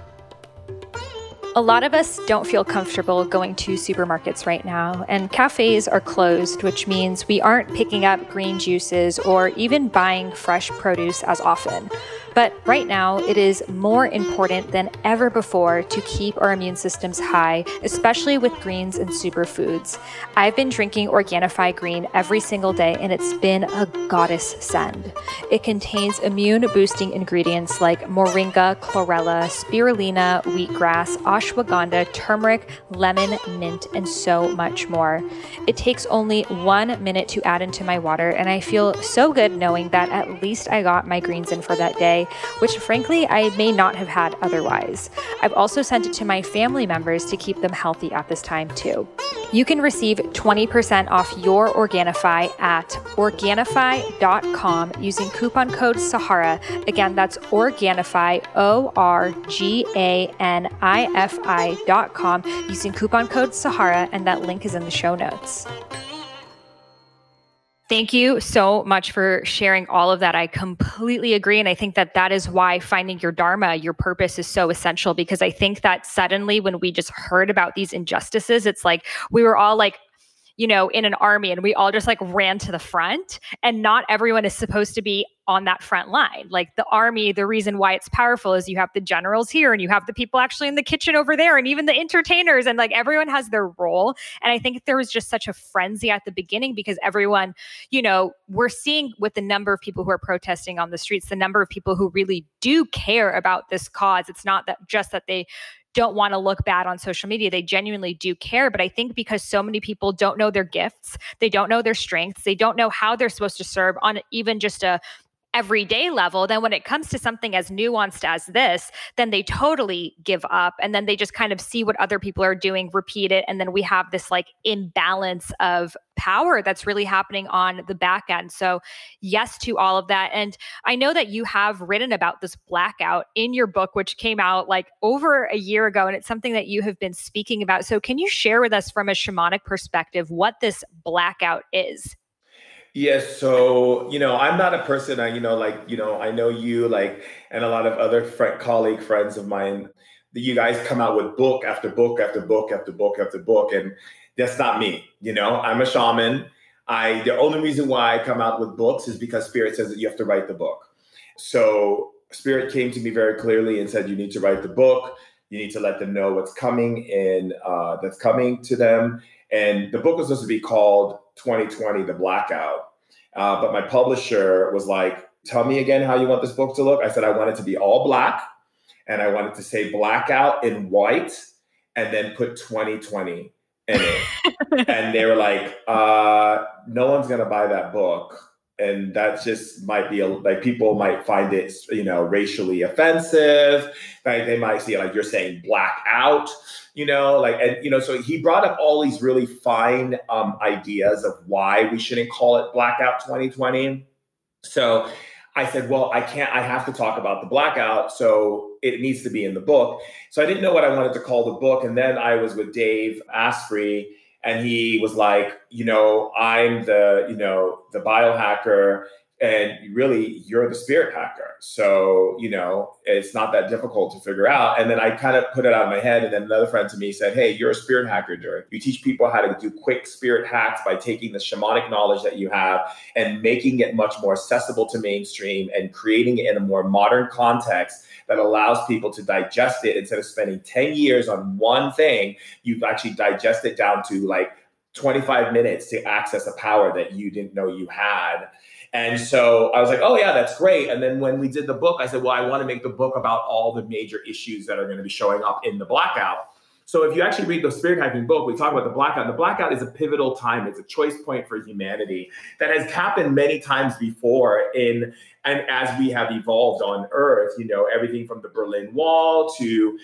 A lot of us don't feel comfortable going to supermarkets right now, and cafes are closed, which means we aren't picking up green juices or even buying fresh produce as often. But right now, it is more important than ever before to keep our immune systems high, especially with greens and superfoods. I've been drinking Organifi Green every single day, and it's been a goddess send. It contains immune-boosting ingredients like moringa, chlorella, spirulina, wheatgrass, ashwagandha, turmeric, lemon, mint, and so much more. It takes only 1 minute to add into my water, and I feel so good knowing that at least I got my greens in for that day, which frankly I may not have had otherwise. I've also sent it to my family members to keep them healthy at this time too. You can receive 20% off your Organifi at Organifi.com using coupon code Sahara. Again, that's Organifi, ORGANIFI.com using coupon code Sahara, and that link is in the show notes. Thank you so much for sharing all of that. I completely agree. And I think that that is why finding your dharma, your purpose, is so essential, because I think that suddenly when we just heard about these injustices, it's like we were all like, in an army and we all just like ran to the front, and not everyone is supposed to be on that front line. Like the army, the reason why it's powerful is you have the generals here and you have the people actually in the kitchen over there and even the entertainers, and like everyone has their role. And I think there was just such a frenzy at the beginning because everyone, we're seeing with the number of people who are protesting on the streets, the number of people who really do care about this cause. It's not that just that they don't want to look bad on social media. They genuinely do care. But I think because so many people don't know their gifts, they don't know their strengths, they don't know how they're supposed to serve on even just a everyday level, then when it comes to something as nuanced as this, then they totally give up. And then they just kind of see what other people are doing, repeat it. And then we have this like imbalance of power that's really happening on the back end. So yes to all of that. And I know that you have written about this blackout in your book, which came out like over a year ago. And it's something that you have been speaking about. So can you share with us from a shamanic perspective what this blackout is? Yes. So, I'm not a person, I know you and a lot of other colleague friends of mine, that you guys come out with book after book after book after book after book. And that's not me. I'm a shaman. The only reason why I come out with books is because Spirit says that you have to write the book. So Spirit came to me very clearly and said, you need to write the book. You need to let them know what's coming and that's coming to them. And the book was supposed to be called 2020, The Blackout. But my publisher was like, tell me again how you want this book to look. I said, I want it to be all black and I wanted to say blackout in white and then put 2020 in it. And they were like, no one's going to buy that book. And that just might be people might find it, racially offensive. They might see it like you're saying blackout. So he brought up all these really fine ideas of why we shouldn't call it Blackout 2020. So I said, well, I have to talk about the blackout. So it needs to be in the book. So I didn't know what I wanted to call the book. And then I was with Dave Asprey and he was like, I'm the biohacker. And really, you're the spirit hacker. So, it's not that difficult to figure out. And then I kind of put it out of my head. And then another friend to me said, hey, you're a spirit hacker, Derek. You teach people how to do quick spirit hacks by taking the shamanic knowledge that you have and making it much more accessible to mainstream and creating it in a more modern context that allows people to digest it. Instead of spending 10 years on one thing, you've actually digested it down to like 25 minutes to access a power that you didn't know you had. And so I was like, oh, yeah, that's great. And then when we did the book, I said, well, I want to make the book about all the major issues that are going to be showing up in the blackout. So if you actually read the Spirit Hacking book, we talk about the blackout. The blackout is a pivotal time. It's a choice point for humanity that has happened many times before and as we have evolved on Earth, everything from the Berlin Wall to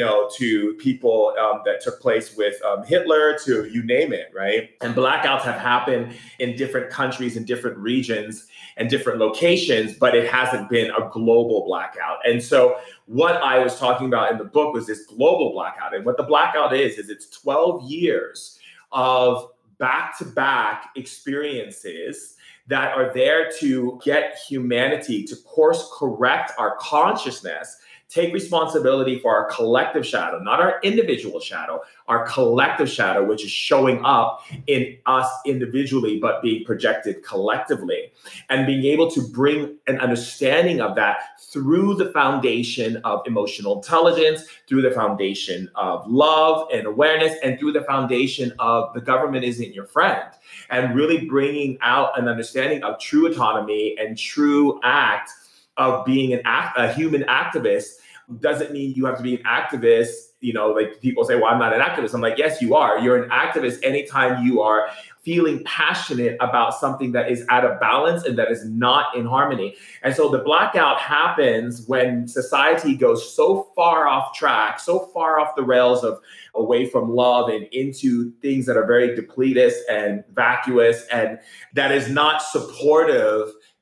people that took place with Hitler to you name it, right? And blackouts have happened in different countries and different regions and different locations, but it hasn't been a global blackout. And so what I was talking about in the book was this global blackout. And what the blackout is it's 12 years of back-to-back experiences that are there to get humanity to course correct our consciousness, take responsibility for our collective shadow, not our individual shadow, our collective shadow, which is showing up in us individually, but being projected collectively, and being able to bring an understanding of that through the foundation of emotional intelligence, through the foundation of love and awareness, and through the foundation of the government isn't your friend, and really bringing out an understanding of true autonomy and true act of being a human activist. Doesn't mean you have to be an activist. Like people say, well, I'm not an activist. I'm like, yes, you are. You're an activist anytime you are feeling passionate about something that is out of balance and that is not in harmony. And so the blackout happens when society goes so far off track, so far off the rails of away from love and into things that are very depletous and vacuous, and that is not supportive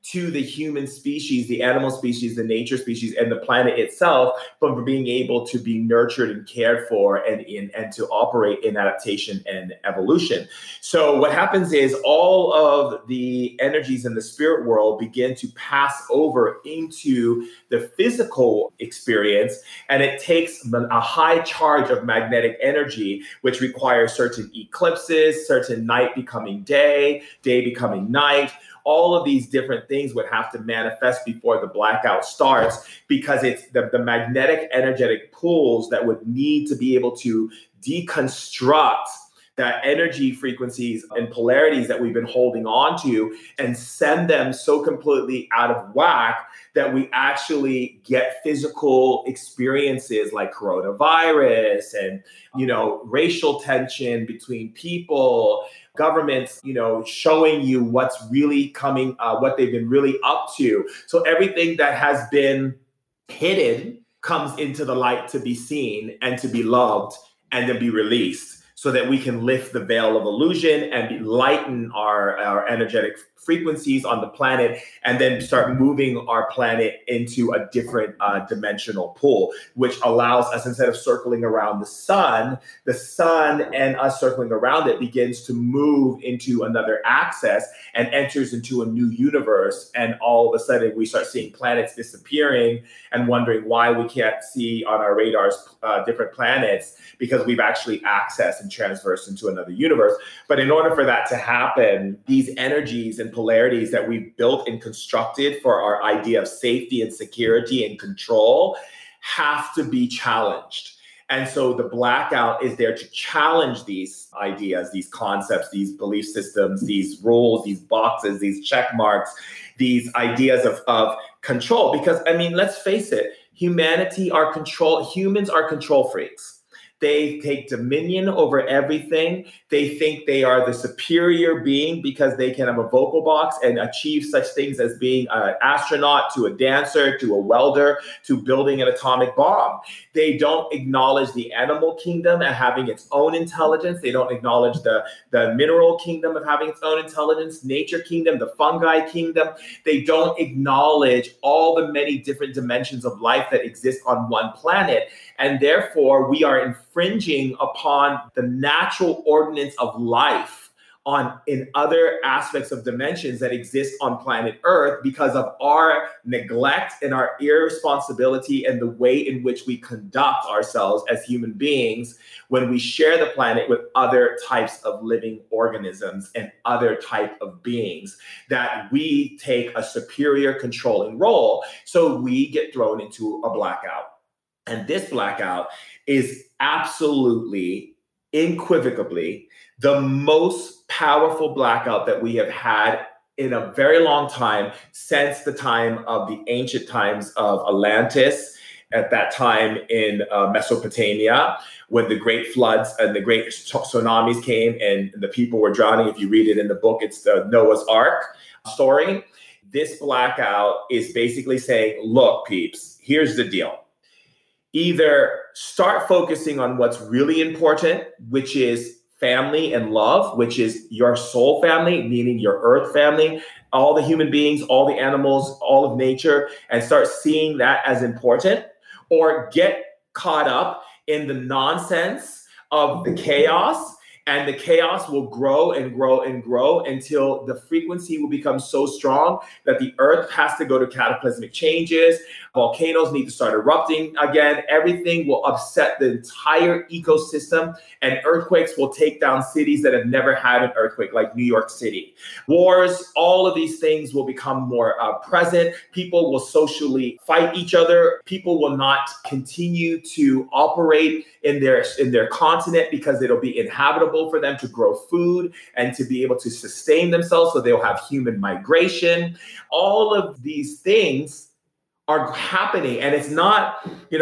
to the human species, the animal species, the nature species, and the planet itself, but for being able to be nurtured and cared for and to operate in adaptation and evolution. So what happens is all of the energies in the spirit world begin to pass over into the physical experience, and it takes a high charge of magnetic energy, which requires certain eclipses, certain night becoming day, day becoming night. All of these different things would have to manifest before the blackout starts, because it's the magnetic energetic pools that would need to be able to deconstruct that energy frequencies and polarities that we've been holding on to and send them so completely out of whack that we actually get physical experiences like coronavirus and, racial tension between people, governments, showing you what's really coming, what they've been really up to. So everything that has been hidden comes into the light to be seen and to be loved and to be released, so that we can lift the veil of illusion and lighten our energetic frequencies on the planet, and then start moving our planet into a different dimensional pool, which allows us, instead of circling around the sun and us circling around it begins to move into another axis and enters into a new universe. And all of a sudden we start seeing planets disappearing and wondering why we can't see on our radars different planets, because we've actually accessed and transversed into another universe. But in order for that to happen, these energies and polarities that we've built and constructed for our idea of safety and security and control have to be challenged. And so the blackout is there to challenge these ideas, these concepts, these belief systems, these rules, these boxes, these check marks, these ideas of control. Because, let's face it, humans are control freaks. They take dominion over everything. They think they are the superior being because they can have a vocal box and achieve such things as being an astronaut, to a dancer, to a welder, to building an atomic bomb. They don't acknowledge the animal kingdom and having its own intelligence. They don't acknowledge the mineral kingdom of having its own intelligence, nature kingdom, the fungi kingdom. They don't acknowledge all the many different dimensions of life that exist on one planet. And therefore, we are infringing upon the natural ordinance of life in other aspects of dimensions that exist on planet Earth, because of our neglect and our irresponsibility and the way in which we conduct ourselves as human beings when we share the planet with other types of living organisms and other type of beings, that we take a superior controlling role. So we get thrown into a blackout. And this blackout is absolutely, unequivocally, the most powerful blackout that we have had in a very long time, since the time of the ancient times of Atlantis, at that time in Mesopotamia, when the great floods and the great tsunamis came and the people were drowning. If you read it in the book, it's the Noah's Ark story. This blackout is basically saying, look, peeps, here's the deal. Either start focusing on what's really important, which is family and love, which is your soul family, meaning your earth family, all the human beings, all the animals, all of nature, and start seeing that as important, or get caught up in the nonsense of the chaos. And the chaos will grow and grow and grow until the frequency will become so strong that the earth has to go to cataclysmic changes. Volcanoes need to start erupting again. Everything will upset the entire ecosystem, and earthquakes will take down cities that have never had an earthquake, like New York City. Wars, all of these things will become more present. People will socially fight each other. People will not continue to operate in their continent because it'll be inhabitable for them to grow food and to be able to sustain themselves. So they'll have human migration. All of these things are happening. And it's not,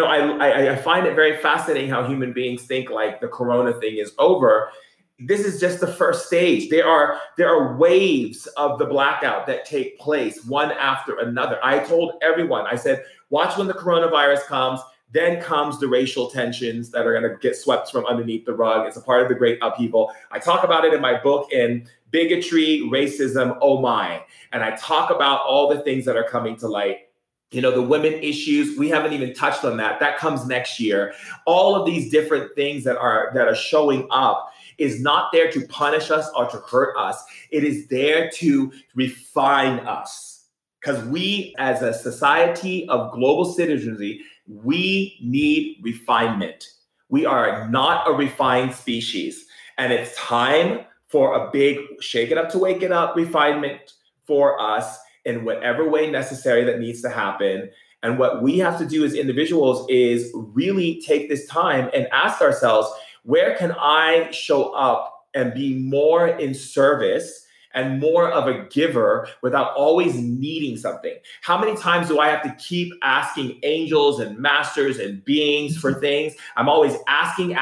I find it very fascinating how human beings think like the corona thing is over. This is just the first stage. There are waves of the blackout that take place one after another. I told everyone, I said, watch when the coronavirus comes. Then comes the racial tensions that are going to get swept from underneath the rug. It's a part of the great upheaval. I talk about it in my book in Bigotry, Racism, Oh My. And I talk about all the things that are coming to light. You know, the women issues, we haven't even touched on that. That comes next year. All of these different things that are showing up is not there to punish us or to hurt us. It is there to refine us. Because we, as a society of global citizenry, we need refinement. We are not a refined species. And it's time for a big shake it up to wake it up refinement for us in whatever way necessary that needs to happen. And what we have to do as individuals is really take this time and ask ourselves, where can I show up and be more in service and more of a giver without always needing something? How many times do I have to keep asking angels and masters and beings for things? I'm always asking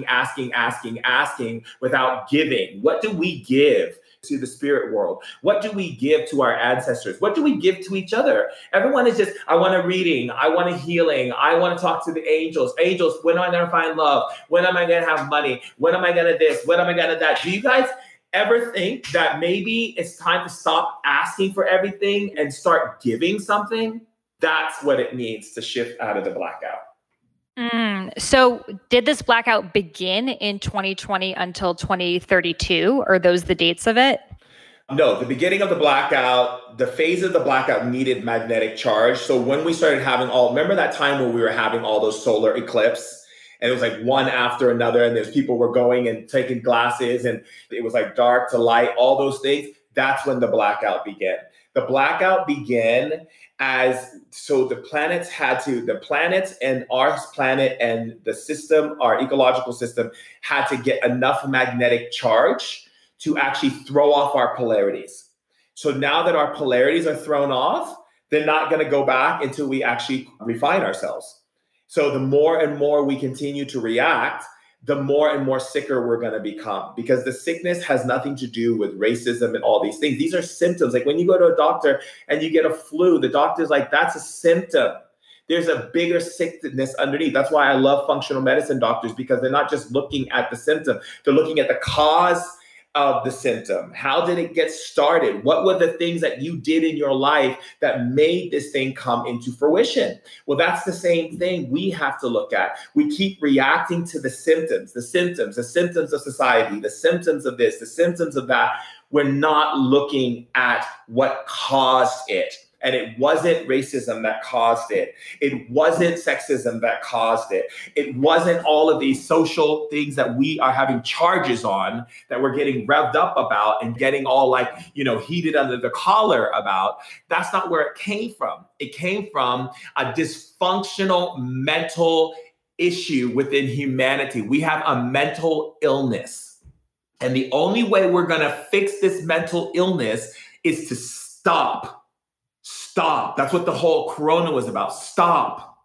without giving. What do we give to the spirit world? What do we give to our ancestors? What do we give to each other? Everyone is just, I want a reading. I want a healing. I want to talk to the angels. Angels, when am I going to find love? When am I going to have money? When am I going to this? When am I going to that? Do you guys ever think that maybe it's time to stop asking for everything and start giving something? That's what it needs to shift out of the blackout. So did this blackout begin in 2020 until 2032? Are those the dates of it? No, the beginning of the blackout, the phase of the blackout needed magnetic charge. So when we started having remember that time when we were having all those solar eclipses? And it was like one after another, and there's people were going and taking glasses, and it was like dark to light, all those things. That's when the blackout began. The blackout began the planets and our planet and the system, our ecological system, had to get enough magnetic charge to actually throw off our polarities. So now that our polarities are thrown off, they're not going to go back until we actually refine ourselves. So the more and more we continue to react, the more and more sicker we're going to become, because the sickness has nothing to do with racism and all these things. These are symptoms. Like when you go to a doctor and you get a flu, the doctor's like, that's a symptom. There's a bigger sickness underneath. That's why I love functional medicine doctors, because they're not just looking at the symptom. They're looking at the cause of the symptom. How did it get started? What were the things that you did in your life that made this thing come into fruition? Well, that's the same thing we have to look at. We keep reacting to the symptoms of society, the symptoms of this, the symptoms of that. We're not looking at what caused it. And it wasn't racism that caused it. It wasn't sexism that caused it. It wasn't all of these social things that we are having charges on, that we're getting revved up about and getting all heated under the collar about. That's not where it came from. It came from a dysfunctional mental issue within humanity. We have a mental illness. And the only way we're going to fix this mental illness is to stop. Stop. That's what the whole corona was about. Stop.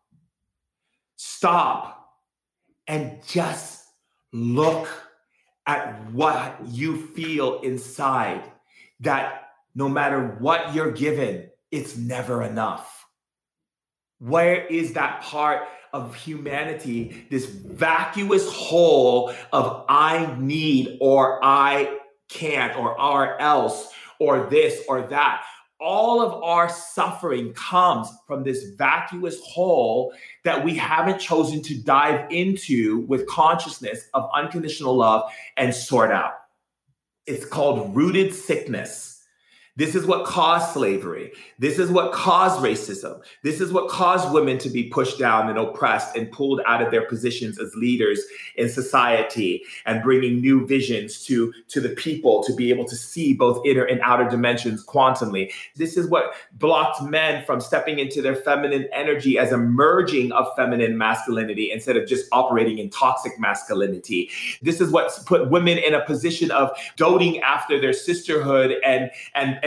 And just look at what you feel inside, that no matter what you're given, it's never enough. Where is that part of humanity, this vacuous hole of I need, or I can't, or else, or this or that? All of our suffering comes from this vacuous hole that we haven't chosen to dive into with consciousness of unconditional love and sort out. It's called rooted sickness. This is what caused slavery. This is what caused racism. This is what caused women to be pushed down and oppressed and pulled out of their positions as leaders in society, and bringing new visions to the people to be able to see both inner and outer dimensions quantumly. This is what blocked men from stepping into their feminine energy as a merging of feminine masculinity instead of just operating in toxic masculinity. This is what put women in a position of doting after their sisterhood and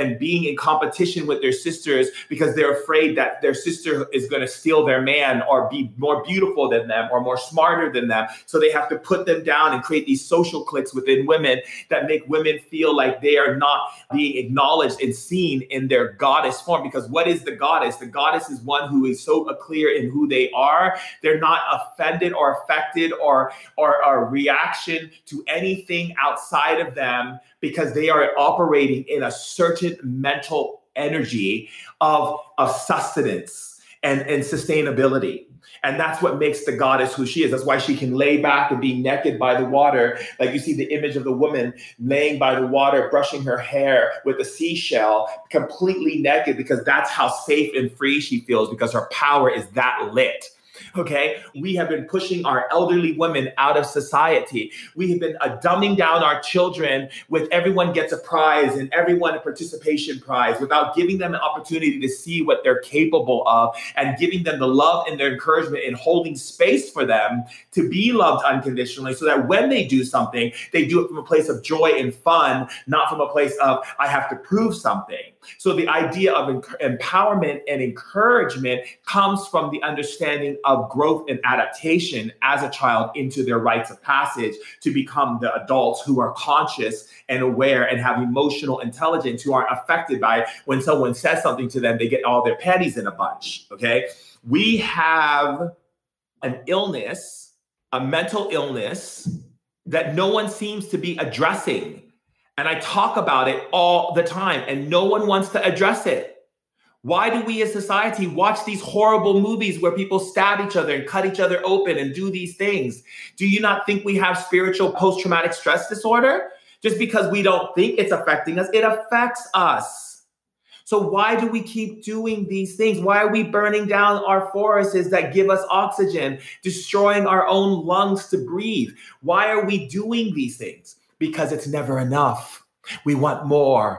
and being in competition with their sisters because they're afraid that their sister is going to steal their man or be more beautiful than them or more smarter than them. So they have to put them down and create these social cliques within women that make women feel like they are not being acknowledged and seen in their goddess form. Because what is the goddess? The goddess is one who is so clear in who they are. They're not offended or affected or a reaction to anything outside of them because they are operating in a certain mental energy of sustenance and sustainability. And that's what makes the goddess who she is. That's why she can lay back and be naked by the water. Like you see the image of the woman laying by the water, brushing her hair with a seashell, completely naked, because that's how safe and free she feels, because her power is that lit. Okay, we have been pushing our elderly women out of society. We have been dumbing down our children with everyone gets a prize and everyone a participation prize without giving them an opportunity to see what they're capable of and giving them the love and their encouragement and holding space for them to be loved unconditionally, so that when they do something, they do it from a place of joy and fun, not from a place of I have to prove something. So the idea of empowerment and encouragement comes from the understanding of growth and adaptation as a child into their rites of passage to become the adults who are conscious and aware and have emotional intelligence, who aren't affected by when someone says something to them, they get all their panties in a bunch. Okay. We have an illness, a mental illness that no one seems to be addressing. And I talk about it all the time, and no one wants to address it. Why do we as society watch these horrible movies where people stab each other and cut each other open and do these things? Do you not think we have spiritual post-traumatic stress disorder? Just because we don't think it's affecting us, it affects us. So why do we keep doing these things? Why are we burning down our forests that give us oxygen, destroying our own lungs to breathe? Why are we doing these things? Because it's never enough. We want more.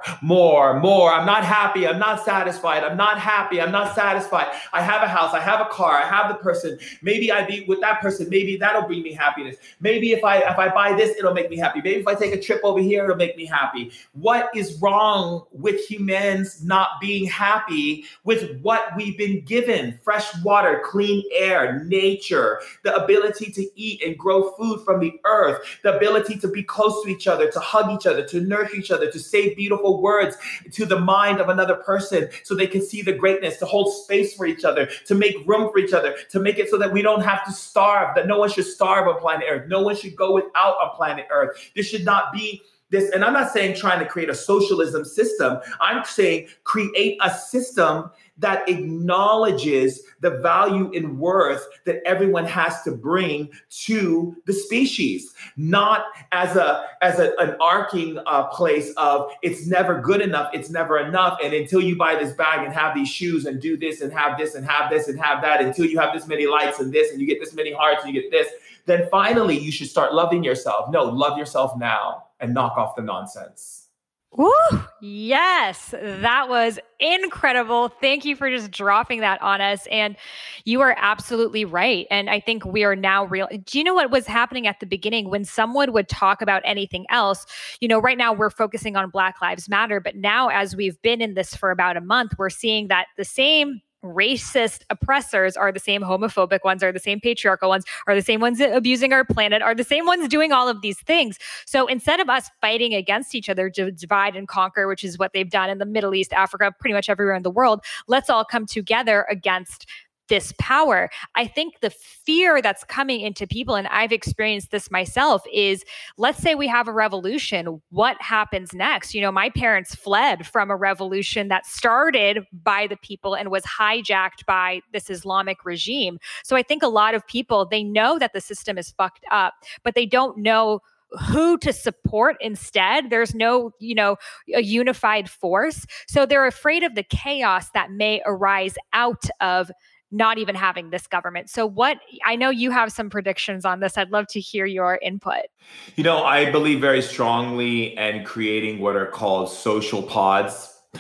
I'm not happy. I'm not satisfied. I'm not happy. I'm not satisfied. I have a house. I have a car. I have the person. Maybe I be with that person. Maybe that'll bring me happiness. Maybe if I buy this, it'll make me happy. Maybe if I take a trip over here, it'll make me happy. What is wrong with humans not being happy with what we've been given? Fresh water, clean air, nature, the ability to eat and grow food from the earth, the ability to be close to each other, to hug each other, to nurture each other, to say beautiful words to the mind of another person so they can see the greatness, to hold space for each other, to make room for each other, to make it so that we don't have to starve, that no one should starve on planet Earth. No one should go without on planet Earth. This should not be this. And I'm not saying trying to create a socialism system. I'm saying create a system that acknowledges the value and worth that everyone has to bring to the species, not as an arcing place of it's never good enough, it's never enough, and until you buy this bag and have these shoes and do this and have this and have this and have that, until you have this many likes and this and you get this many hearts and you get this, then finally you should start loving yourself. No, love yourself now and knock off the nonsense. Woo! Yes, that was incredible. Thank you for just dropping that on us. And you are absolutely right. And I think we are now real. Do you know what was happening at the beginning when someone would talk about anything else? You know, right now we're focusing on Black Lives Matter, but now as we've been in this for about a month, we're seeing that the same racist oppressors are the same homophobic ones, are the same patriarchal ones, are the same ones abusing our planet, are the same ones doing all of these things. So instead of us fighting against each other to divide and conquer, which is what they've done in the Middle East, Africa, pretty much everywhere in the world, let's all come together against this power. I think the fear that's coming into people, and I've experienced this myself, is let's say we have a revolution. What happens next? You know, my parents fled from a revolution that started by the people and was hijacked by this Islamic regime. So I think a lot of people, they know that the system is fucked up, but they don't know who to support instead. There's no, a unified force. So they're afraid of the chaos that may arise out of not even having this government. So I know you have some predictions on this. I'd love to hear your input. I believe very strongly in creating what are called social pods.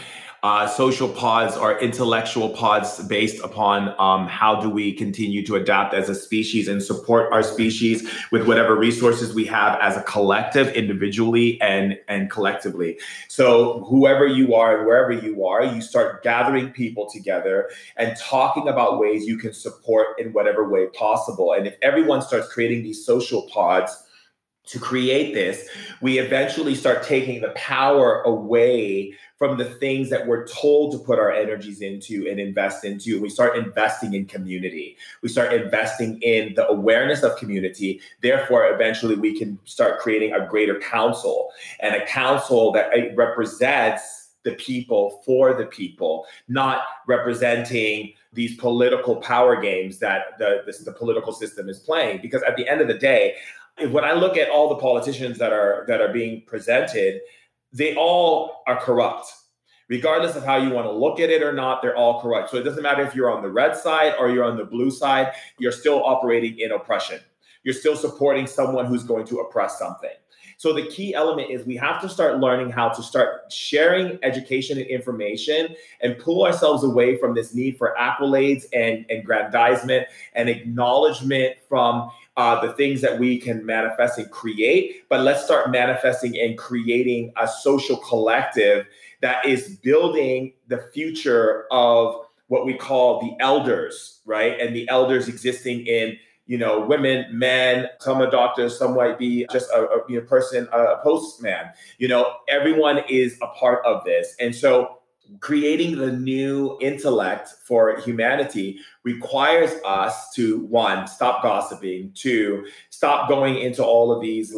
Social pods are intellectual pods based upon how do we continue to adapt as a species and support our species with whatever resources we have as a collective, individually and collectively. So whoever you are and wherever you are, you start gathering people together and talking about ways you can support in whatever way possible. And if everyone starts creating these social pods to create this, we eventually start taking the power away from the things that we're told to put our energies into and invest into. We start investing in community. We start investing in the awareness of community. Therefore, eventually we can start creating a greater council, and a council that represents the people for the people, not representing these political power games that the political system is playing. Because at the end of the day, when I look at all the politicians that are being presented, they all are corrupt. Regardless of how you want to look at it or not, they're all corrupt. So it doesn't matter if you're on the red side or you're on the blue side, you're still operating in oppression. You're still supporting someone who's going to oppress something. So the key element is we have to start learning how to start sharing education and information and pull ourselves away from this need for accolades and aggrandizement and acknowledgement from the things that we can manifest and create, but let's start manifesting and creating a social collective that is building the future of what we call the elders, right? And the elders existing in, women, men, some are doctors, some might be just a person, a postman. Everyone is a part of this. And so creating the new intellect for humanity requires us to, one, stop gossiping, two, stop going into all of these,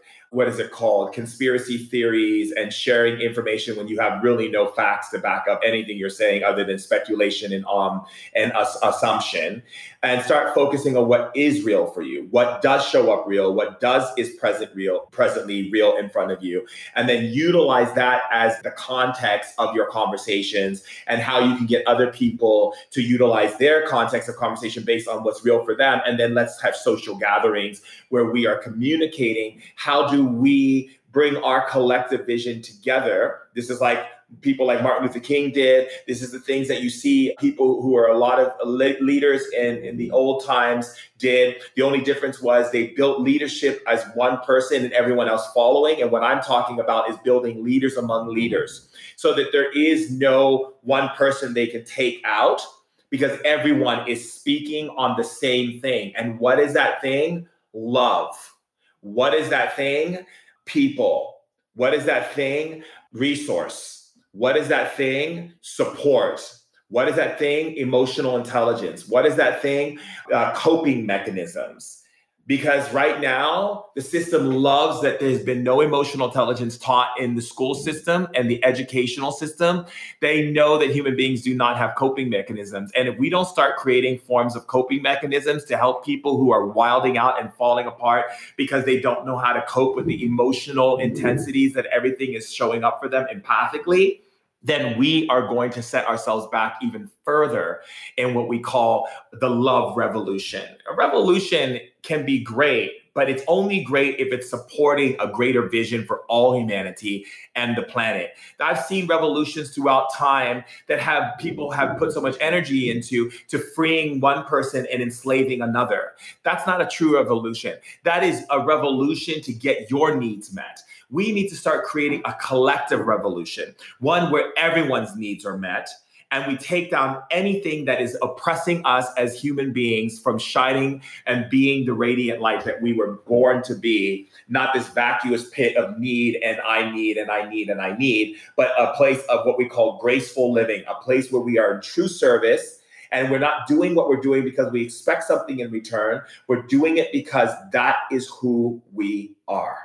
conspiracy theories and sharing information when you have really no facts to back up anything you're saying other than speculation and assumption, and start focusing on what is real for you, what does show up real, what is presently real in front of you, and then utilize that as the context of your conversations and how you can get other people to utilize their context of conversation based on what's real for them. And then let's have social gatherings where we are communicating how do we bring our collective vision together. This is like people like Martin Luther King did. This is the things that you see people who are a lot of leaders in the old times did. The only difference was they built leadership as one person and everyone else following. And what I'm talking about is building leaders among leaders so that there is no one person they can take out because everyone is speaking on the same thing. And what is that thing? Love. What is that thing? People. What is that thing? Resource. What is that thing? Support. What is that thing? Emotional intelligence. What is that thing? Coping mechanisms. Because right now, the system loves that there's been no emotional intelligence taught in the school system and the educational system. They know that human beings do not have coping mechanisms. And if we don't start creating forms of coping mechanisms to help people who are wilding out and falling apart because they don't know how to cope with the emotional intensities that everything is showing up for them empathically, then we are going to set ourselves back even further in what we call the love revolution. A revolution can be great, but it's only great if it's supporting a greater vision for all humanity and the planet. I've seen revolutions throughout time that people have put so much energy into freeing one person and enslaving another. That's not a true revolution. That is a revolution to get your needs met. We need to start creating a collective revolution, one where everyone's needs are met, and we take down anything that is oppressing us as human beings from shining and being the radiant light that we were born to be, not this vacuous pit of need and I need and I need and I need, but a place of what we call graceful living, a place where we are in true service. And we're not doing what we're doing because we expect something in return. We're doing it because that is who we are.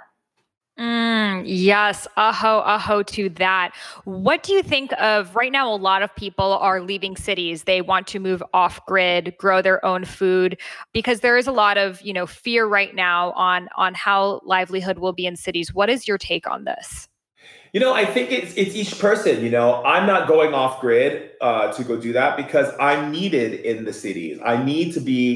Yes. Aho to that. What do you think of right now? A lot of people are leaving cities. They want to move off grid, grow their own food, because there is a lot of, fear right now on how livelihood will be in cities. What is your take on this? I think it's each person. I'm not going off grid to go do that because I'm needed in the cities. I need to be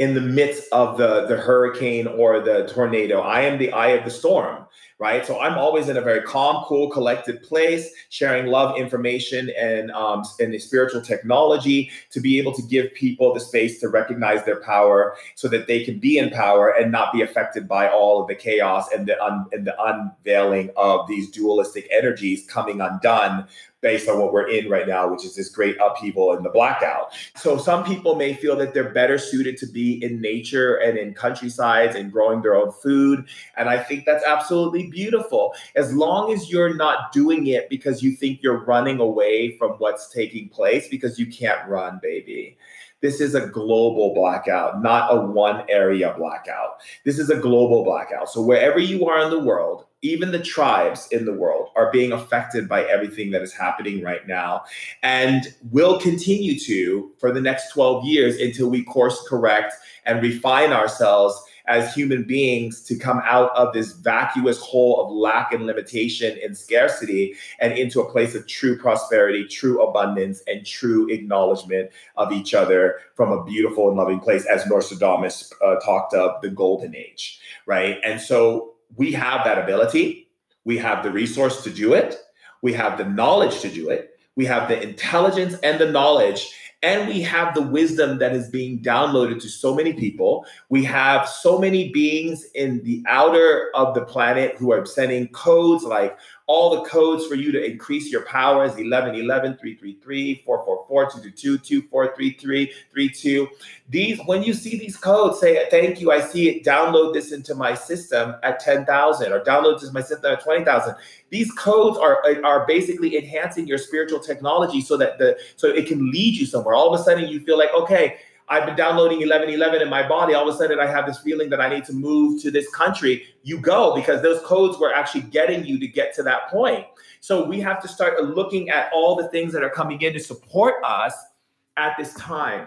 in the midst of the hurricane or the tornado. I am the eye of the storm, right? So I'm always in a very calm, cool, collected place, sharing love, information, and the spiritual technology to be able to give people the space to recognize their power so that they can be in power and not be affected by all of the chaos and the unveiling of these dualistic energies coming undone based on what we're in right now, which is this great upheaval and the blackout. So some people may feel that they're better suited to be in nature and in countrysides and growing their own food. And I think that's absolutely beautiful. As long as you're not doing it because you think you're running away from what's taking place, because you can't run, baby. This is a global blackout, not a one area blackout. This is a global blackout. So wherever you are in the world, even the tribes in the world are being affected by everything that is happening right now and will continue to for the next 12 years until we course correct and refine ourselves as human beings to come out of this vacuous hole of lack and limitation and scarcity and into a place of true prosperity, true abundance, and true acknowledgement of each other from a beautiful and loving place, as Nostradamus talked of the golden age, right? And so we have that ability. We have the resource to do it. We have the knowledge to do it. We have the intelligence and the knowledge. And we have the wisdom that is being downloaded to so many people. We have so many beings in the outer of the planet who are sending codes, like all the codes for you to increase your powers: 1111, 333, 444, 222, 2433, 32. These, when you see these codes, say, thank you, I see it, download this into my system at 10,000 or download this into my system at 20,000. These codes are basically enhancing your spiritual technology so that so it can lead you somewhere. All of a sudden you feel like, okay, I've been downloading 1111 in my body. All of a sudden I have this feeling that I need to move to this country. You go, because those codes were actually getting you to get to that point. So we have to start looking at all the things that are coming in to support us at this time.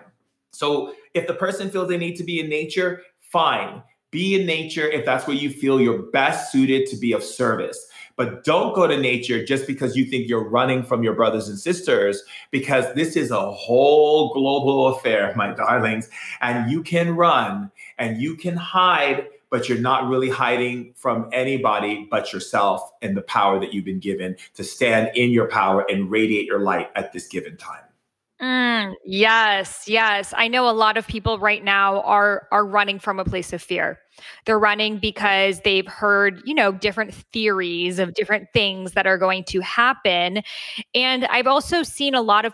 So if the person feels they need to be in nature, fine. Be in nature if that's where you feel you're best suited to be of service. But don't go to nature just because you think you're running from your brothers and sisters, because this is a whole global affair, my darlings. And you can run and you can hide, but you're not really hiding from anybody but yourself and the power that you've been given to stand in your power and radiate your light at this given time. Yes, yes. I know a lot of people right now are running from a place of fear. They're running because they've heard, different theories of different things that are going to happen. And I've also seen a lot of,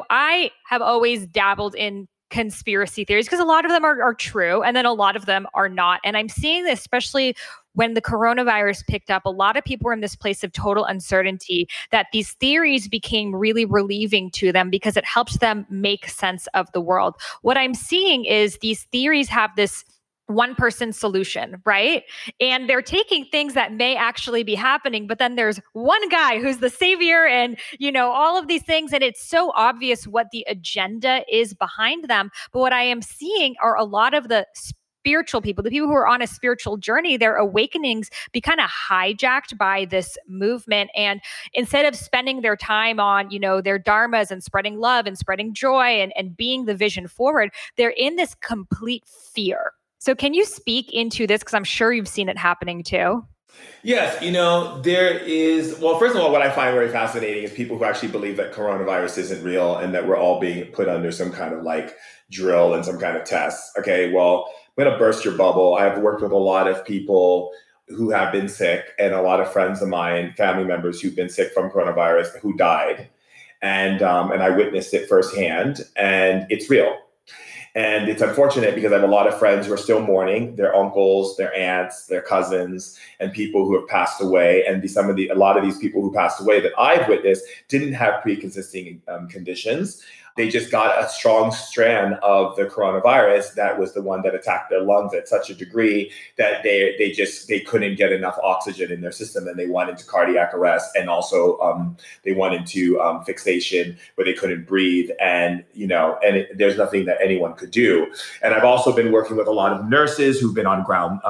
I have always dabbled in conspiracy theories because a lot of them are true and then a lot of them are not. And I'm seeing this especially when the coronavirus picked up. A lot of people were in this place of total uncertainty that these theories became really relieving to them because it helped them make sense of the world. What I'm seeing is these theories have this one person solution, right? And they're taking things that may actually be happening, but then there's one guy who's the savior and, all of these things. And it's so obvious what the agenda is behind them. But what I am seeing are a lot of the spiritual people, the people who are on a spiritual journey, their awakenings be kind of hijacked by this movement. And instead of spending their time on, their dharmas and spreading love and spreading joy and being the vision forward, they're in this complete fear. So can you speak into this? Because I'm sure you've seen it happening too. Yes, there is, well, first of all, what I find very fascinating is people who actually believe that coronavirus isn't real and that we're all being put under some kind of drill and some kind of test. Okay, well, I'm going to burst your bubble. I've worked with a lot of people who have been sick and a lot of friends of mine, family members who've been sick from coronavirus who died. And I witnessed it firsthand, and it's real. And it's unfortunate because I have a lot of friends who are still mourning their uncles, their aunts, their cousins, and people who have passed away. And a lot of these people who passed away that I've witnessed didn't have pre-existing conditions. They just got a strong strand of the coronavirus that was the one that attacked their lungs at such a degree that they couldn't get enough oxygen in their system, and they went into cardiac arrest, and also they went into fixation where they couldn't breathe, and there's nothing that anyone could do. And I've also been working with a lot of nurses who've been on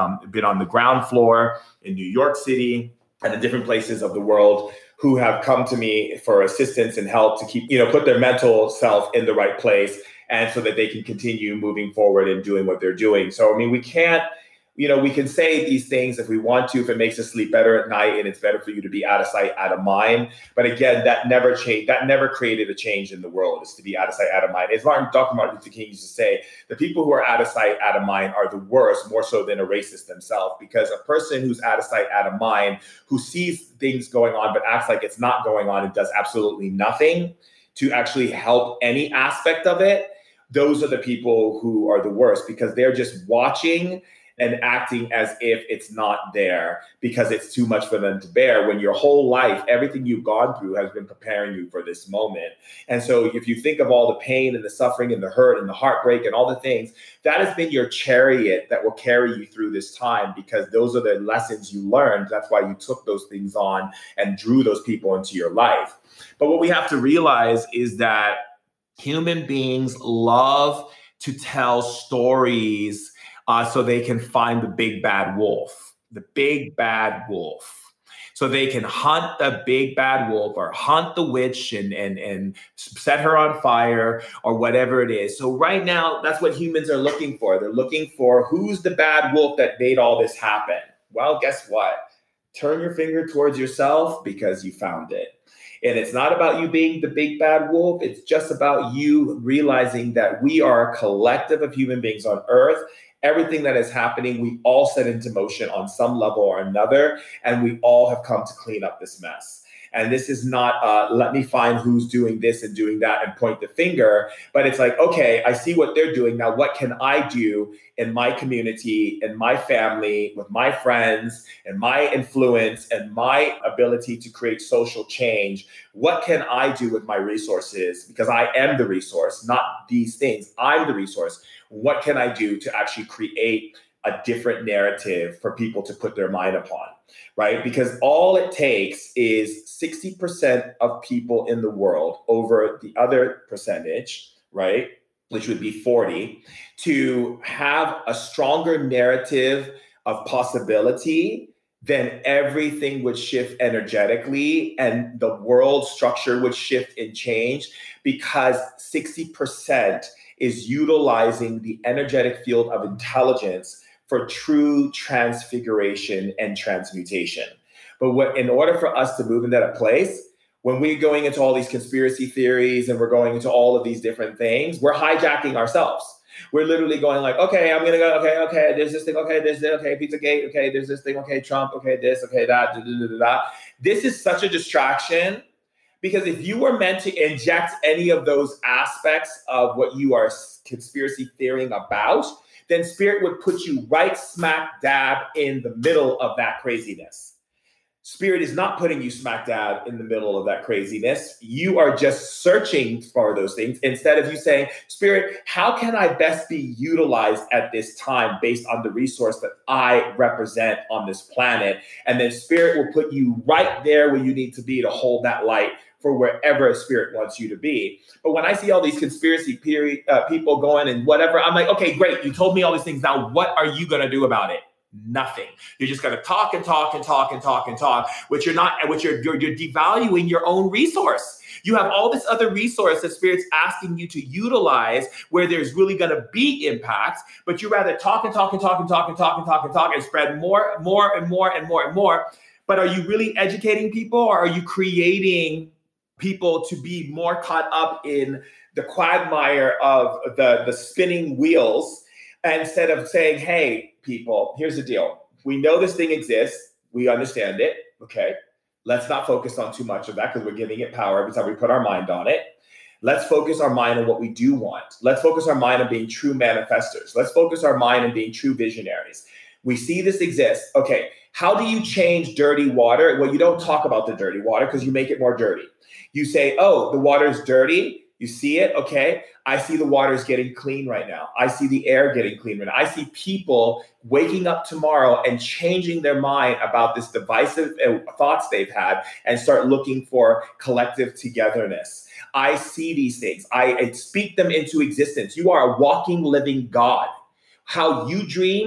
the ground floor in New York City and in different places of the world, who have come to me for assistance and help to keep, put their mental self in the right place and so that they can continue moving forward and doing what they're doing. So, I mean, we can't, we can say these things if we want to, if it makes us sleep better at night and it's better for you to be out of sight, out of mind. But again, that never changed. That never created a change in the world, is to be out of sight, out of mind. As Dr. Martin Luther King used to say, the people who are out of sight, out of mind are the worst, more so than a racist themselves. Because a person who's out of sight, out of mind, who sees things going on but acts like it's not going on and does absolutely nothing to actually help any aspect of it, those are the people who are the worst, because they're just watching and acting as if it's not there because it's too much for them to bear, when your whole life, everything you've gone through has been preparing you for this moment. And so if you think of all the pain and the suffering and the hurt and the heartbreak and all the things, that has been your chariot that will carry you through this time, because those are the lessons you learned. That's why you took those things on and drew those people into your life. But what we have to realize is that human beings love to tell stories so they can find the big bad wolf, So they can hunt the big bad wolf or hunt the witch and set her on fire or whatever it is. So right now, that's what humans are looking for. They're looking for who's the bad wolf that made all this happen. Well, guess what? Turn your finger towards yourself, because you found it. And it's not about you being the big bad wolf. It's just about you realizing that we are a collective of human beings on earth. Everything that is happening, we all set into motion on some level or another, and we all have come to clean up this mess. And this is not, let me find who's doing this and doing that and point the finger, but it's like, okay, I see what they're doing. Now, what can I do in my community, in my family, with my friends, and my influence and my ability to create social change? What can I do with my resources? Because I am the resource, not these things. I'm the resource. What can I do to actually create a different narrative for people to put their mind upon, right? Because all it takes is 60% of people in the world over the other percentage, right, which would be 40, to have a stronger narrative of possibility, then everything would shift energetically and the world structure would shift and change, because 60% is utilizing the energetic field of intelligence for true transfiguration and transmutation. But in order for us to move in that place, when we're going into all these conspiracy theories and we're going into all of these different things, we're hijacking ourselves. We're literally going like, okay, I'm going to go, okay, there's this thing, okay, there's this, okay, Pizzagate, okay, there's this thing, okay, Trump, okay, this, okay, that, da, da, da, da. This is such a distraction. Because if you were meant to inject any of those aspects of what you are conspiracy theorying about, then Spirit would put you right smack dab in the middle of that craziness. Spirit is not putting you smack dab in the middle of that craziness. You are just searching for those things instead of you saying, Spirit, how can I best be utilized at this time based on the resource that I represent on this planet? And then Spirit will put you right there where you need to be to hold that light for wherever Spirit wants you to be. But when I see all these conspiracy people going and whatever, I'm like, okay, great. You told me all these things. Now, what are you going to do about it? Nothing. You're just going to talk and talk and talk and talk and talk, which you're devaluing your own resource. You have all this other resource that Spirit's asking you to utilize where there's really going to be impact, but you rather talk and talk and talk and talk and talk and talk and talk and spread more and more and more and more and more. But are you really educating people, or are you creating people to be more caught up in the quagmire of the spinning wheels, instead of saying, hey, people, here's the deal. We know this thing exists. We understand it. Okay. Let's not focus on too much of that, because we're giving it power every time we put our mind on it. Let's focus our mind on what we do want. Let's focus our mind on being true manifestors. Let's focus our mind on being true visionaries. We see this exists. Okay. How do you change dirty water? Well, you don't talk about the dirty water because you make it more dirty. You say, oh, the water is dirty. You see it? Okay. I see the water is getting clean right now. I see the air getting clean right now. I see people waking up tomorrow and changing their mind about this divisive thoughts they've had and start looking for collective togetherness. I see these things. I speak them into existence. You are a walking, living God. How you dream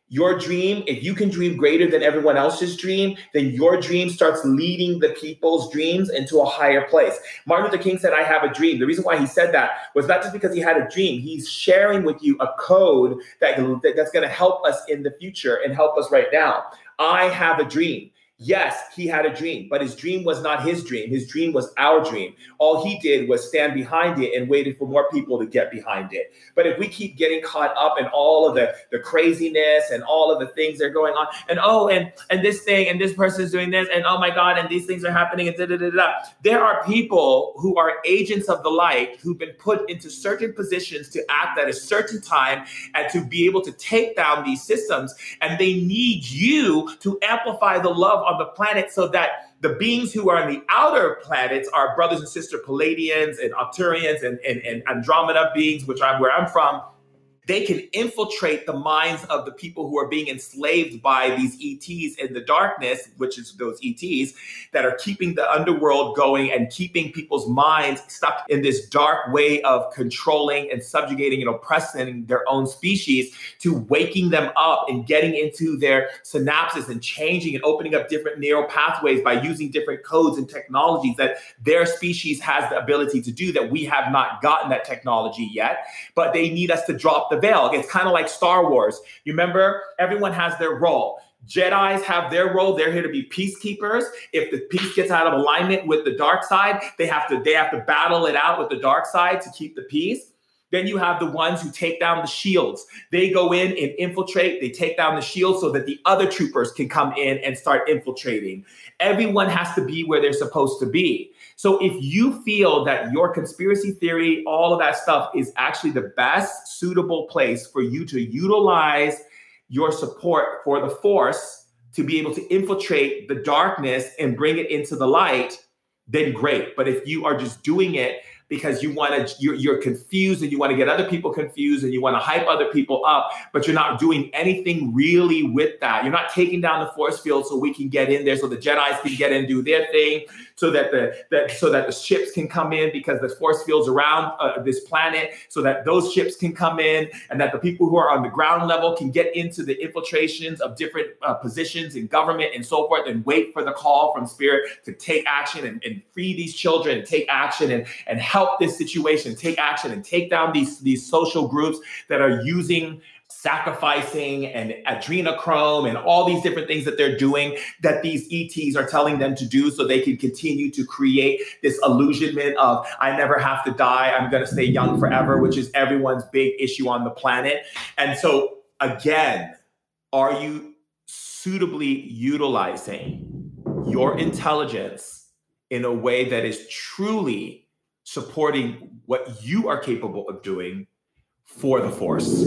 Your dream, if you can dream greater than everyone else's dream, then your dream starts leading the people's dreams into a higher place. Martin Luther King said, I have a dream. The reason why he said that was not just because he had a dream. He's sharing with you a code that's going to help us in the future and help us right now. I have a dream. Yes, he had a dream, but his dream was not his dream. His dream was our dream. All he did was stand behind it and waited for more people to get behind it. But if we keep getting caught up in all of the craziness and all of the things that are going on, and this thing, and this person is doing this, and oh my God, and these things are happening, and there are people who are agents of the light who've been put into certain positions to act at a certain time and to be able to take down these systems. And they need you to amplify the love on the planet so that the beings who are in the outer planets, our brothers and sisters Pleiadians and Arcturians and Andromeda beings, where I'm from, they can infiltrate the minds of the people who are being enslaved by these ETs in the darkness, which is those ETs that are keeping the underworld going and keeping people's minds stuck in this dark way of controlling and subjugating and oppressing their own species, to waking them up and getting into their synapses and changing and opening up different neural pathways by using different codes and technologies that their species has the ability to do, that we have not gotten that technology yet, but they need us to drop the veil. It's kind of like Star Wars. You remember, everyone has their role. Jedis have their role. They're here to be peacekeepers. If the peace gets out of alignment with the dark side, they have to battle it out with the dark side to keep the peace. Then you have the ones who take down the shields. They go in and infiltrate. They take down the shields so that the other troopers can come in and start infiltrating. Everyone has to be where they're supposed to be. So if you feel that your conspiracy theory, all of that stuff is actually the best suitable place for you to utilize your support for the Force to be able to infiltrate the darkness and bring it into the light, then great. But if you are just doing it because you're confused and you want to get other people confused and you want to hype other people up, but you're not doing anything really with that. You're not taking down the force field so we can get in there, so the Jedis can get in and do their thing, so that the ships can come in because the force field's around this planet, so that those ships can come in, and that the people who are on the ground level can get into the infiltrations of different positions in government and so forth, and wait for the call from Spirit to take action and free these children and take action and help this situation, take action and take down these social groups that are using sacrificing and adrenochrome and all these different things that they're doing, that these ETs are telling them to do so they can continue to create this illusionment of, I never have to die, I'm going to stay young forever, which is everyone's big issue on the planet. And so again, are you suitably utilizing your intelligence in a way that is truly supporting what you are capable of doing for the Force?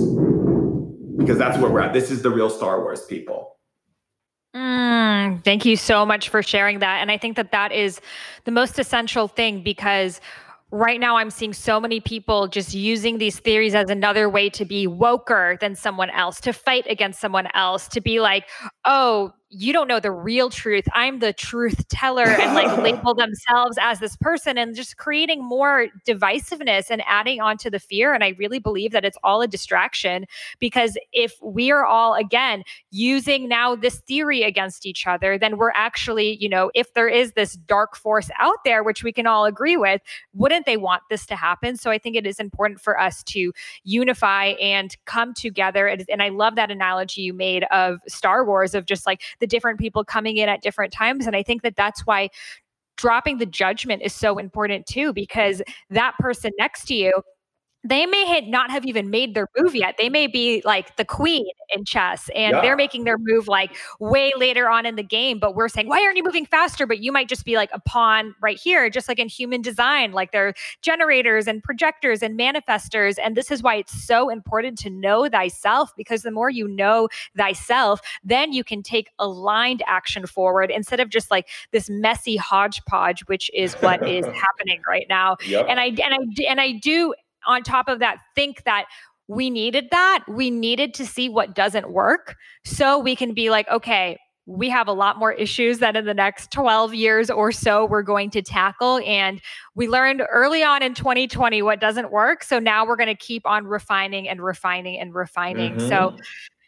Because that's where we're at. This is the real Star Wars, people. Thank you so much for sharing that. And I think that is the most essential thing, because right now I'm seeing so many people just using these theories as another way to be woker than someone else, to fight against someone else, to be like, oh, you don't know the real truth, I'm the truth teller, and like label themselves as this person, and just creating more divisiveness and adding on to the fear. And I really believe that it's all a distraction, because if we are all, again, using now this theory against each other, then we're actually, if there is this dark force out there, which we can all agree with, wouldn't they want this to happen? So I think it is important for us to unify and come together. And I love that analogy you made of Star Wars, of just like the different people coming in at different times. And I think that that's why dropping the judgment is so important too, because that person next to you, they may not have even made their move yet. They may be like the queen in chess, and they're making their move like way later on in the game. But we're saying, why aren't you moving faster? But you might just be like a pawn right here, just like in human design, like there are generators and projectors and manifestors. And this is why it's so important to know thyself, because the more you know thyself, then you can take aligned action forward instead of just like this messy hodgepodge, which is what is happening right now. Yep. And I do, on top of that, think that we needed to see what doesn't work, so we can be like, okay, we have a lot more issues that in the next 12 years or so we're going to tackle. And we learned early on in 2020 what doesn't work. So now we're going to keep on refining and refining and refining. Mm-hmm. So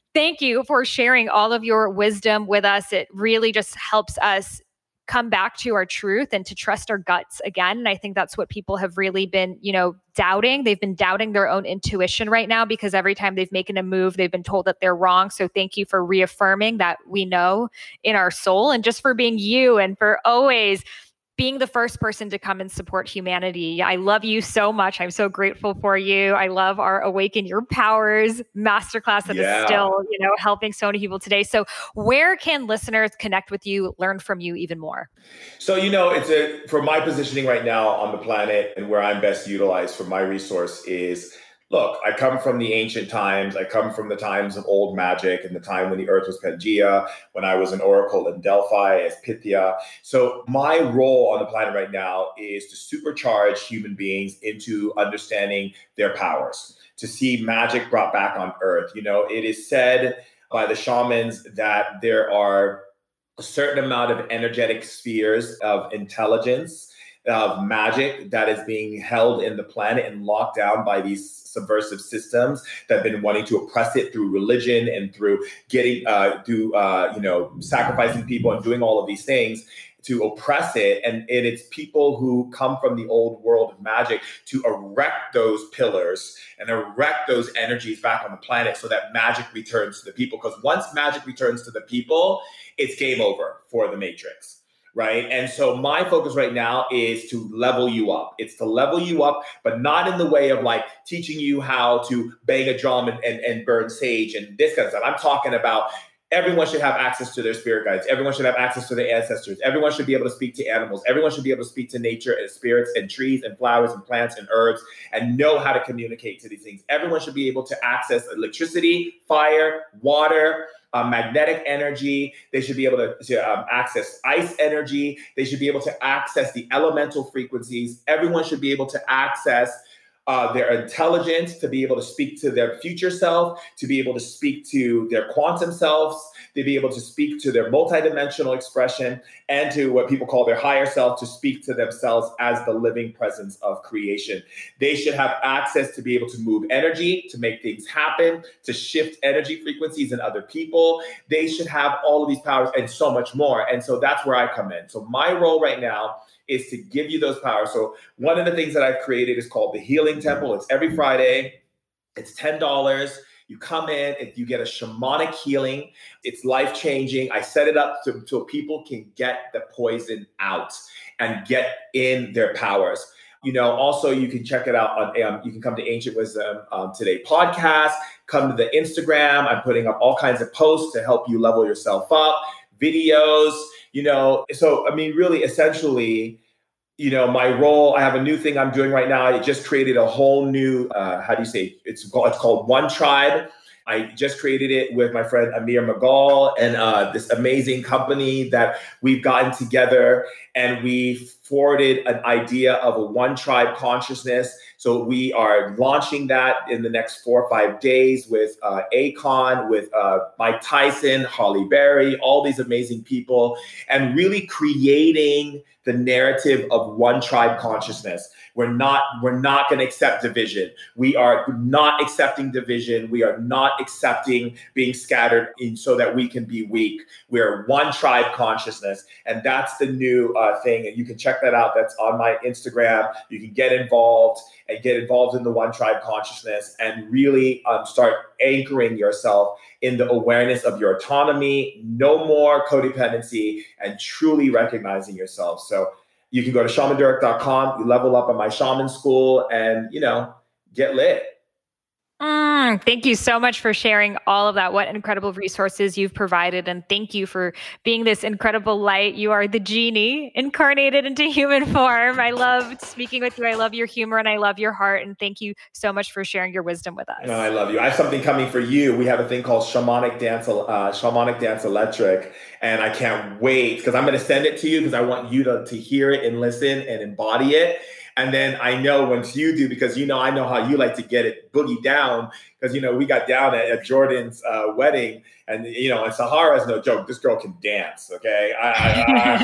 Thank you for sharing all of your wisdom with us. It really just helps us come back to our truth and to trust our guts again. And I think that's what people have really been, doubting. They've been doubting their own intuition right now because every time they've making a move, they've been told that they're wrong. So thank you for reaffirming that we know in our soul, and just for being you and for always being the first person to come and support humanity. I love you so much. I'm so grateful for you. I love our Awaken Your Powers masterclass that is still, helping so many people today. So where can listeners connect with you, learn from you even more? So, for my positioning right now on the planet and where I'm best utilized for my resource is, look, I come from the ancient times. I come from the times of old magic and the time when the earth was Pangea, when I was an oracle in Delphi as Pythia. So my role on the planet right now is to supercharge human beings into understanding their powers, to see magic brought back on earth. It is said by the shamans that there are a certain amount of energetic spheres of intelligence, of magic that is being held in the planet and locked down by these subversive systems that have been wanting to oppress it through religion and through getting sacrificing people and doing all of these things to oppress it. And it's people who come from the old world of magic to erect those pillars and erect those energies back on the planet so that magic returns to the people. Because once magic returns to the people, it's game over for the Matrix. Right. And so my focus right now is to level you up. It's to level you up, but not in the way of like teaching you how to bang a drum and burn sage and this kind of stuff. I'm talking about everyone should have access to their spirit guides. Everyone should have access to their ancestors. Everyone should be able to speak to animals. Everyone should be able to speak to nature and spirits and trees and flowers and plants and herbs and know how to communicate to these things. Everyone should be able to access electricity, fire, water, magnetic energy. They should be able to access ice energy. They should be able to access the elemental frequencies. Everyone should be able to access their intelligence, to be able to speak to their future self, to be able to speak to their quantum selves, to be able to speak to their multidimensional expression, and to what people call their higher self, to speak to themselves as the living presence of creation. They should have access to be able to move energy, to make things happen, to shift energy frequencies in other people. They should have all of these powers and so much more. And so that's where I come in. So my role right now is to give you those powers. So one of the things that I've created is called the Healing Temple. It's every Friday. It's $10. You come in and you get a shamanic healing. It's life-changing. I set it up so people can get the poison out and get in their powers. Also you can check it out on, you can come to Ancient Wisdom Today podcast, come to the Instagram. I'm putting up all kinds of posts to help you level yourself up, videos, so, really, essentially, my role, I have a new thing I'm doing right now. I just created a whole new, it's called One Tribe. I just created it with my friend Amir Magal and this amazing company that we've gotten together, and we forwarded an idea of a one tribe consciousness. So we are launching that in the next 4 or 5 days with Akon, with Mike Tyson, Holly Berry, all these amazing people, and really creating the narrative of one tribe consciousness. We're not going to accept division. We are not accepting division. We are not accepting being scattered so that we can be weak. We're one tribe consciousness. And that's the new thing. And you can check that out. That's on my Instagram. You can get involved in the one tribe consciousness and really start anchoring yourself in the awareness of your autonomy, no more codependency, and truly recognizing yourself. So you can go to shamandurek.com, you level up at my shaman school, and, get lit. Thank you so much for sharing all of that. What incredible resources you've provided. And thank you for being this incredible light. You are the genie incarnated into human form. I love speaking with you. I love your humor and I love your heart. And thank you so much for sharing your wisdom with us. No, I love you. I have something coming for you. We have a thing called Shamanic Dance Electric. And I can't wait because I'm going to send it to you because I want you to hear it and listen and embody it. And then I know once you do, because, I know how you like to get it boogie down, because, we got down at Jordan's wedding and, and Sahara's no joke. This girl can dance. Okay.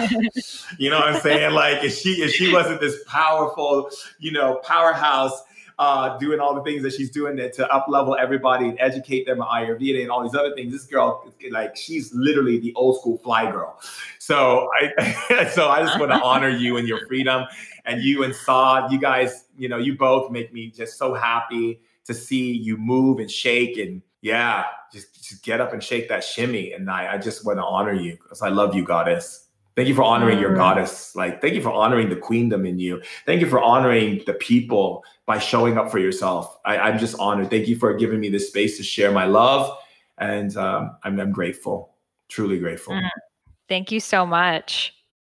You know what I'm saying? Like if she wasn't this powerful, powerhouse, doing all the things that she's doing to up level everybody and educate them on Ayurveda and all these other things. This girl, like, she's literally the old school fly girl. So I just want to honor you and your freedom, and you and Saad, you guys, you both make me just so happy to see you move and shake, and just get up and shake that shimmy. And I just want to honor you because I love you, goddess. Thank you for honoring your goddess. Like, thank you for honoring the queendom in you. Thank you for honoring the people by showing up for yourself. I'm just honored. Thank you for giving me this space to share my love. And I'm grateful, truly grateful. Thank you so much.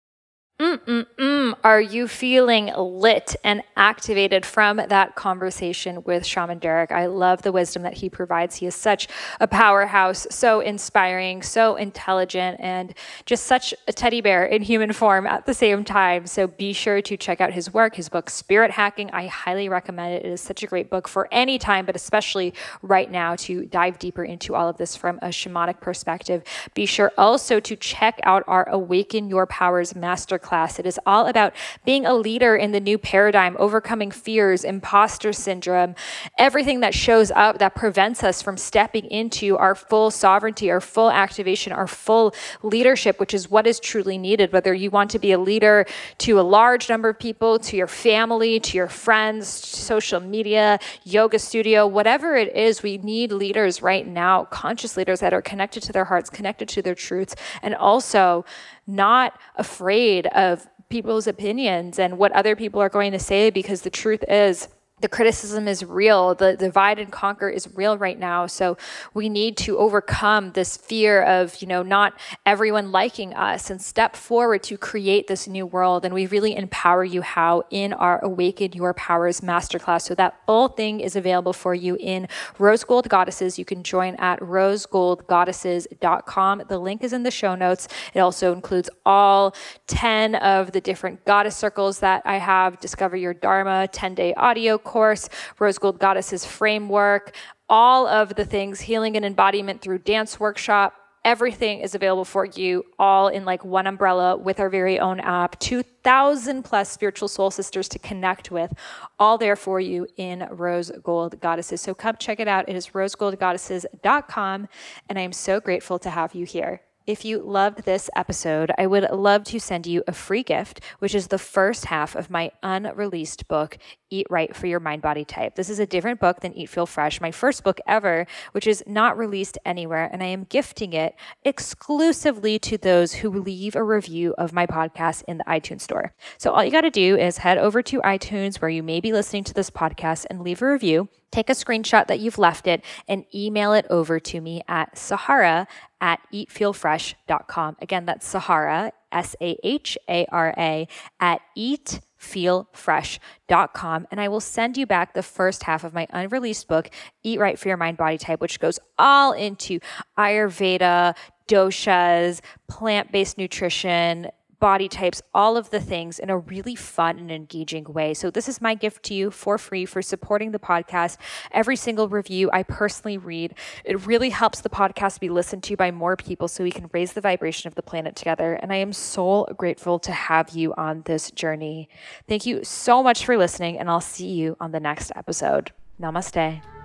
Are you feeling lit and activated from that conversation with Shaman Durek? I love the wisdom that he provides. He is such a powerhouse, so inspiring, so intelligent, and just such a teddy bear in human form at the same time. So be sure to check out his work, his book, Spirit Hacking. I highly recommend it. It is such a great book for any time, but especially right now to dive deeper into all of this from a shamanic perspective. Be sure also to check out our Awaken Your Powers Masterclass. It is all about being a leader in the new paradigm, overcoming fears, imposter syndrome, everything that shows up that prevents us from stepping into our full sovereignty, our full activation, our full leadership, which is what is truly needed. Whether you want to be a leader to a large number of people, to your family, to your friends, to social media, yoga studio, whatever it is, we need leaders right now, conscious leaders that are connected to their hearts, connected to their truths, and also not afraid of people's opinions and what other people are going to say, because the truth is, the criticism is real. The divide and conquer is real right now. So we need to overcome this fear of, not everyone liking us and step forward to create this new world. And we really empower you how in our Awaken Your Powers Masterclass. So that full thing is available for you in Rose Gold Goddesses. You can join at rosegoldgoddesses.com. The link is in the show notes. It also includes all 10 of the different goddess circles that I have. Discover Your Dharma, 10-day audio course, Rose Gold Goddesses framework, all of the things, healing and embodiment through dance workshop. Everything is available for you all in like one umbrella with our very own app. 2,000 plus spiritual soul sisters to connect with, all there for you in Rose Gold Goddesses. So come check it out. It is rosegoldgoddesses.com, and I am so grateful to have you here. If you loved this episode, I would love to send you a free gift, which is the first half of my unreleased book, Eat Right for Your Mind Body Type. This is a different book than Eat Feel Fresh, my first book ever, which is not released anywhere, and I am gifting it exclusively to those who leave a review of my podcast in the iTunes store. So all you got to do is head over to iTunes, where you may be listening to this podcast, and leave a review. Take a screenshot that you've left it and email it over to me at Sahara@eatfeelfresh.com. Again, that's Sahara, Sahara, at eatfeelfresh.com. And I will send you back the first half of my unreleased book, Eat Right for Your Mind Body Type, which goes all into Ayurveda, doshas, plant-based nutrition, body types, all of the things in a really fun and engaging way. So this is my gift to you for free for supporting the podcast. Every single review I personally read. It really helps the podcast be listened to by more people so we can raise the vibration of the planet together. And I am so grateful to have you on this journey. Thank you so much for listening, and I'll see you on the next episode. Namaste.